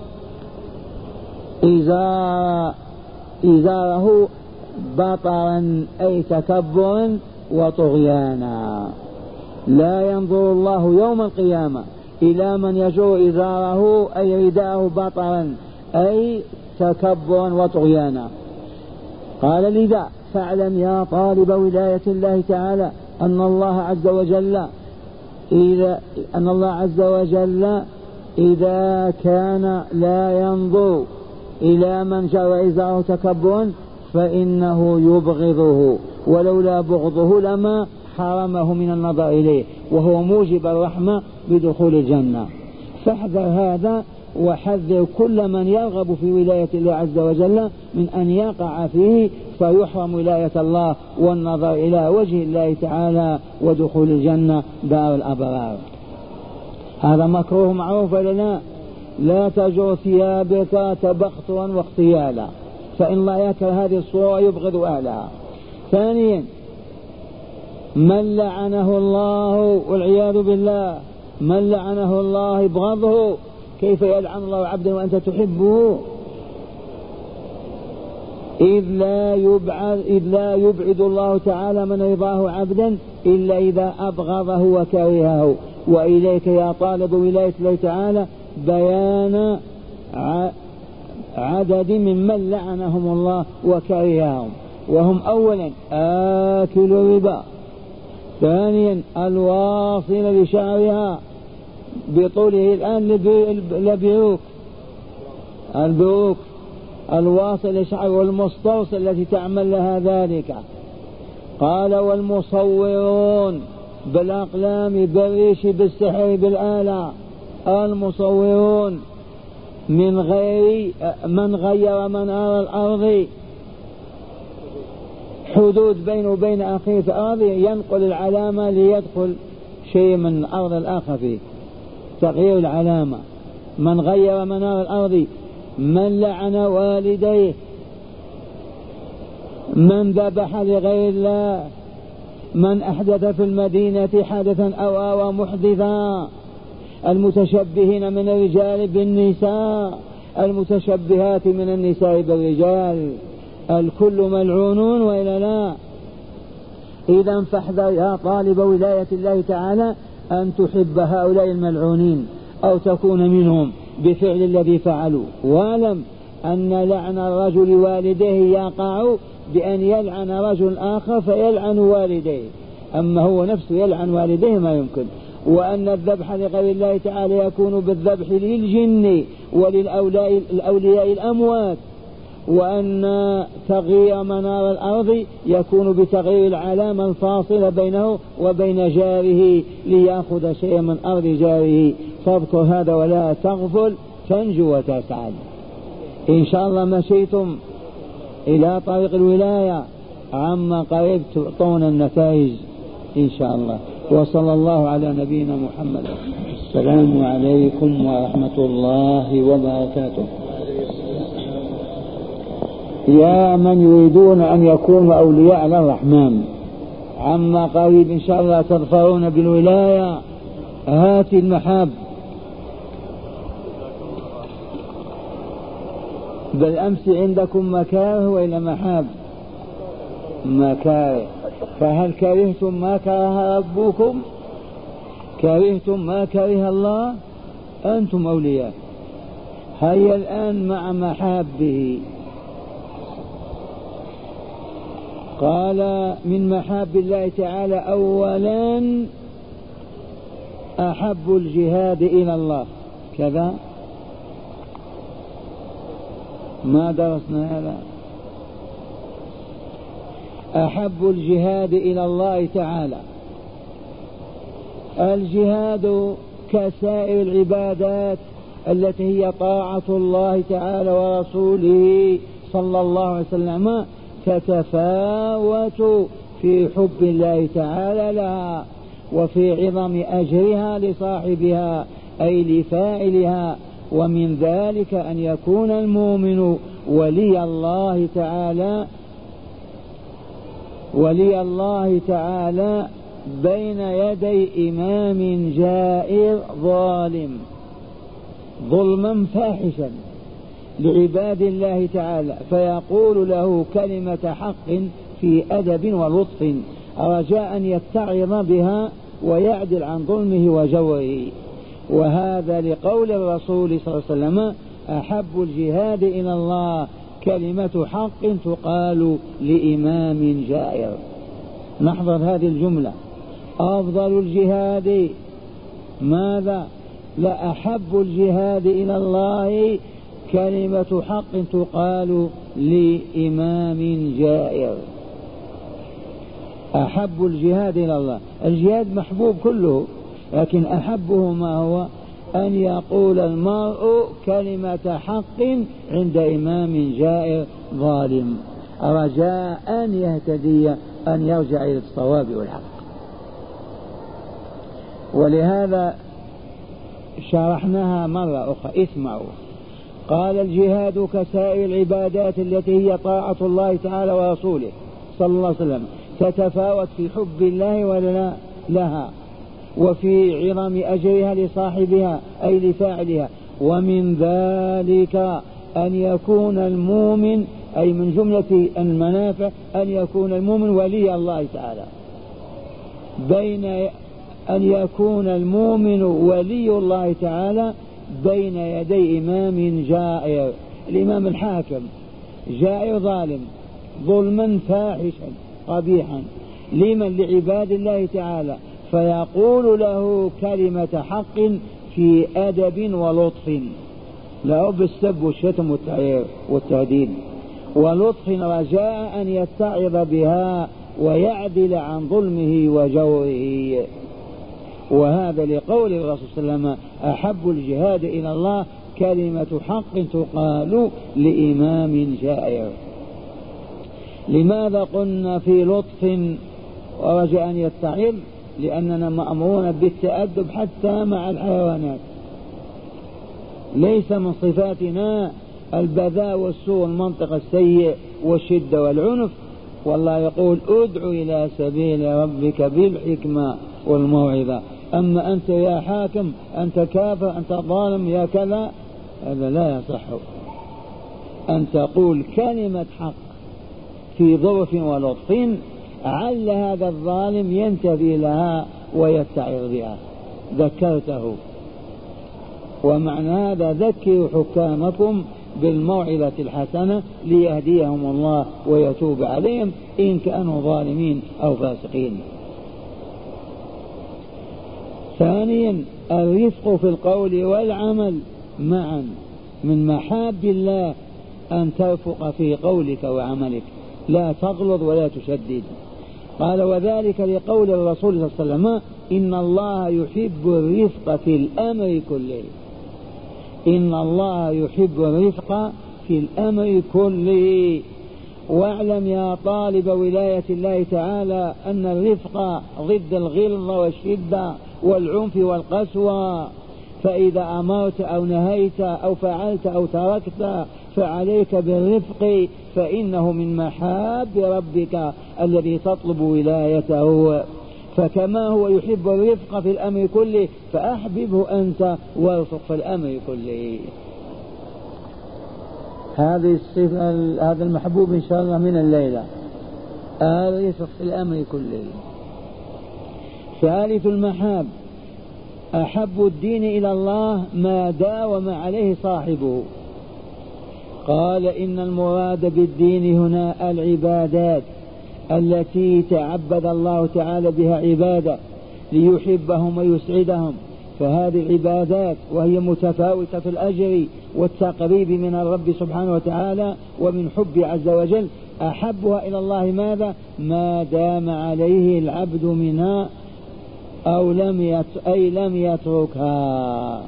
S2: إزاره بطرا أي تكبرا وطغيانا. لا ينظر الله يوم القيامة إلى من يجر إزاره أي رداءه بطرا أي تكبرا وطغيانا. قال لذا فاعلم يا طالب ولاية الله تعالى أن الله عز وجل إذا كان لا ينظر إلى من جر إزاره تكبرا فإنه يبغضه، ولولا بغضه لما حرمه من النظر إليه، وهو موجب الرحمة بدخول الجنة. فاحذر هذا وحذر كل من يرغب في ولاية الله عز وجل من أن يقع فيه فيحرم ولاية الله والنظر إلى وجه الله تعالى ودخول الجنة دار الأبرار. هذا مكروه معروف لنا. لا تجر ثيابك تبخترا واختيالا، فإن لا يكره هذه الصورة يبغض أهلها. ثانيا من لعنه الله والعياذ بالله، من لعنه الله يبغضه. كيف يلعن الله عبدا وأنت تحبه؟ إذ لا يبعد الله تعالى من رضاه عبدا إلا إذا أبغضه وكرهه. وإليك يا طالب ولاية الله تعالى بيان عدد ممن لعنهم الله وكرههم، وهم أولا آكل الربا، ثانيا الواصل لشعرها بطوله الآن البروك الواصل لشعر، والمستوصل التي تعمل لها ذلك. قال والمصورون بالأقلام بالريش بالسحر بالآلة، المصورون من غير من غير منار الأرض، حدود بينه وبين أخيه في الأرض ينقل العلامة ليدخل شيء من أرض الآخر فيه، تغيير العلامة. من غير منار الأرض، من لعن والديه، من ذبح لغير الله، من أحدث في المدينة حدثا أو آوى محدثا، المتشبهين من الرجال بالنساء، المتشبهات من النساء بالرجال، الكل ملعونون وإلا لا. إذا فاحذر يا طالب ولاية الله تعالى أن تحب هؤلاء الملعونين أو تكون منهم بفعل الذي فعلوا. واعلم أن لعن الرجل والديه يقع بأن يلعن رجل آخر فيلعن والديه، أما هو نفسه يلعن والديه ما يمكن. وأن الذبح لغير الله تعالى يكون بالذبح للجن وللأولياء الأموات، وأن تغيير منار الأرض يكون بتغيير العلامة الفاصلة بينه وبين جاره ليأخذ شيئا من أرض جاره. فاذكر هذا ولا تغفل تنجو وتسعد. إن شاء الله مشيتم إلى طريق الولاية عما قريب تعطون النتائج إن شاء الله. وصلى الله على نبينا محمد. السلام عليكم ورحمة الله وبركاته. يا من يريدون أن يكونوا أولياء للرحمن عما قريب إن شاء الله تظفرون بالولاية، هات المحاب. بالأمس عندكم مكاره وإلى محاب مكاره، فهل كرهتم ما كره ربكم؟ كرهتم ما كره الله؟ أنتم أولياء. هيا الآن مع محابه. قال من محاب الله تعالى أولا أحب الجهاد إلى الله. كذا ما درسنا هذا. أحب الجهاد إلى الله تعالى. الجهاد كسائر العبادات التي هي طاعة الله تعالى ورسوله صلى الله عليه وسلم تتفاوت في حب الله تعالى لها وفي عظم أجرها لصاحبها أي لفاعلها. ومن ذلك أن يكون المؤمن ولي الله تعالى بين يدي إمام جائر ظالم ظلما فاحشا لعباد الله تعالى، فيقول له كلمة حق في أدب ولطف رجاء أن يتعظ بها ويعدل عن ظلمه وجوره. وهذا لقول الرسول صلى الله عليه وسلم أحب الجهاد إلى الله كلمة حق تقال لإمام جائر. نحفظ هذه الجملة. أفضل الجهاد ماذا؟ لا أحب الجهاد إلى الله كلمة حق تقال لإمام جائر. أحب الجهاد إلى الله. الجهاد محبوب كله، لكن أحبه ما هو؟ أن يقول المرء كلمة حق عند إمام جائر ظالم رجاء أن يهتدي أن يرجع إلى الصواب والحق. ولهذا شرحناها مرة أخرى. اسمعوا. قال الجهاد كسائر العبادات التي هي طاعة الله تعالى ورسوله صلى الله عليه وسلم تتفاوت في حب الله ولا لها وفي عظم أجرها لصاحبها أي لفاعلها. ومن ذلك أن يكون المؤمن أي من جملة المنافع أن يكون المؤمن ولي الله تعالى أن يكون المؤمن ولي الله تعالى بين يدي إمام جائر. الإمام الحاكم جائر ظالم ظلما فاحشا قبيحا لمن لعباد الله تعالى، فيقول له كلمة حق في أدب ولطف، لا بالسب والشتم والتهديد، ولطف رجاء أن يتعظ بها ويعدل عن ظلمه وجوره. وهذا لقول الرسول صلى الله عليه وسلم أحب الجهاد إلى الله كلمة حق تقال لإمام جائر. لماذا قلنا في لطف ورجاء أن يتعظ؟ لأننا مأمورون بالتأدب حتى مع الحيوانات. ليس من صفاتنا البذاء والسوء والمنطق السيء والشدة والعنف. والله يقول ادع إلى سبيل ربك بالحكمة والموعظة. أما أنت يا حاكم أنت كافر أنت ظالم يا كذا، هذا لا يصح. أن تقول كلمة حق في ظرف ولطف عل هذا الظالم ينتبه لها ويتعظ بها، ذكرته. ومعنى هذا ذكروا حكامكم بالموعظة الحسنة ليهديهم الله ويتوب عليهم إن كانوا ظالمين أو فاسقين. ثانيا الرفق في القول والعمل معا، من محاب الله أن ترفق في قولك وعملك، لا تغلظ ولا تشدد. قال وذلك لقول الرسول صلى الله عليه وسلم إن الله يحب الرفق في الأمر كله. إن الله يحب الرفق في الأمر كله. واعلم يا طالب ولاية الله تعالى أن الرفق ضد الغلظ والشدة والعنف والقسوة، فإذا أمرت أو نهيت أو فعلت أو تركت فعليك بالرفق، فإنه من محاب ربك الذي تطلب ولايته. فكما هو يحب الرفق في الأمر كله فأحببه أنت وارفق في الأمر كله. هذه الصفة، هذا المحبوب إن شاء الله من الليلة، الرفق في الأمر كله. ثالث المحاب أحب الدين إلى الله ما داوم عليه صاحبه. قال إن المراد بالدين هنا العبادات التي تعبد الله تعالى بها عبادة ليحبهم ويسعدهم، فهذه العبادات وهي متفاوتة في الأجر والتقريب من الرب سبحانه وتعالى ومن حب عز وجل، أحبها إلى الله ماذا؟ ما دام عليه العبد منها أو لم يتركها.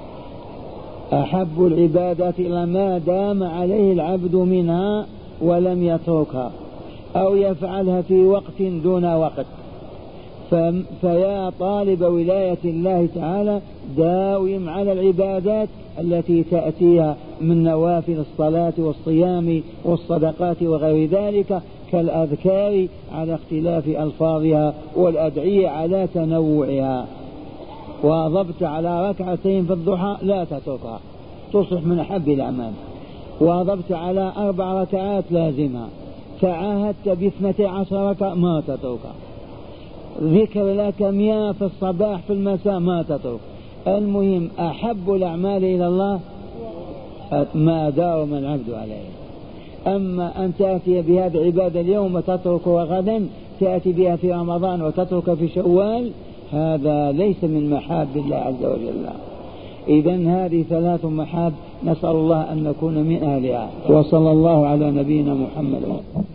S2: أحب العبادات إلى ما دام عليه العبد منها ولم يتركها أو يفعلها في وقت دون وقت. فيا طالب ولاية الله تعالى داوم على العبادات التي تأتيها من نوافل الصلاة والصيام والصدقات وغير ذلك، كالأذكار على اختلاف ألفاظها والأدعية على تنوعها. واظبت على ركعتين في الضحى لا تتركها، تصبح من أحب الأعمال. واظبت على 4 ركعات لازمها. تعاهدت ب12 ركعة ما تتركها. ذكر لك 100 في الصباح في المساء ما تترك. المهم أحب الأعمال إلى الله ما داوم العبد عليه. أما أن تأتي بهذه العبادة اليوم وتتركها غدا، تأتي بها في رمضان وتترك في شوال، هذا ليس من محاب الله عز وجل. إذن هذه 3 محاب، نسأل الله أن نكون من أهلها. وصلى الله على نبينا محمد.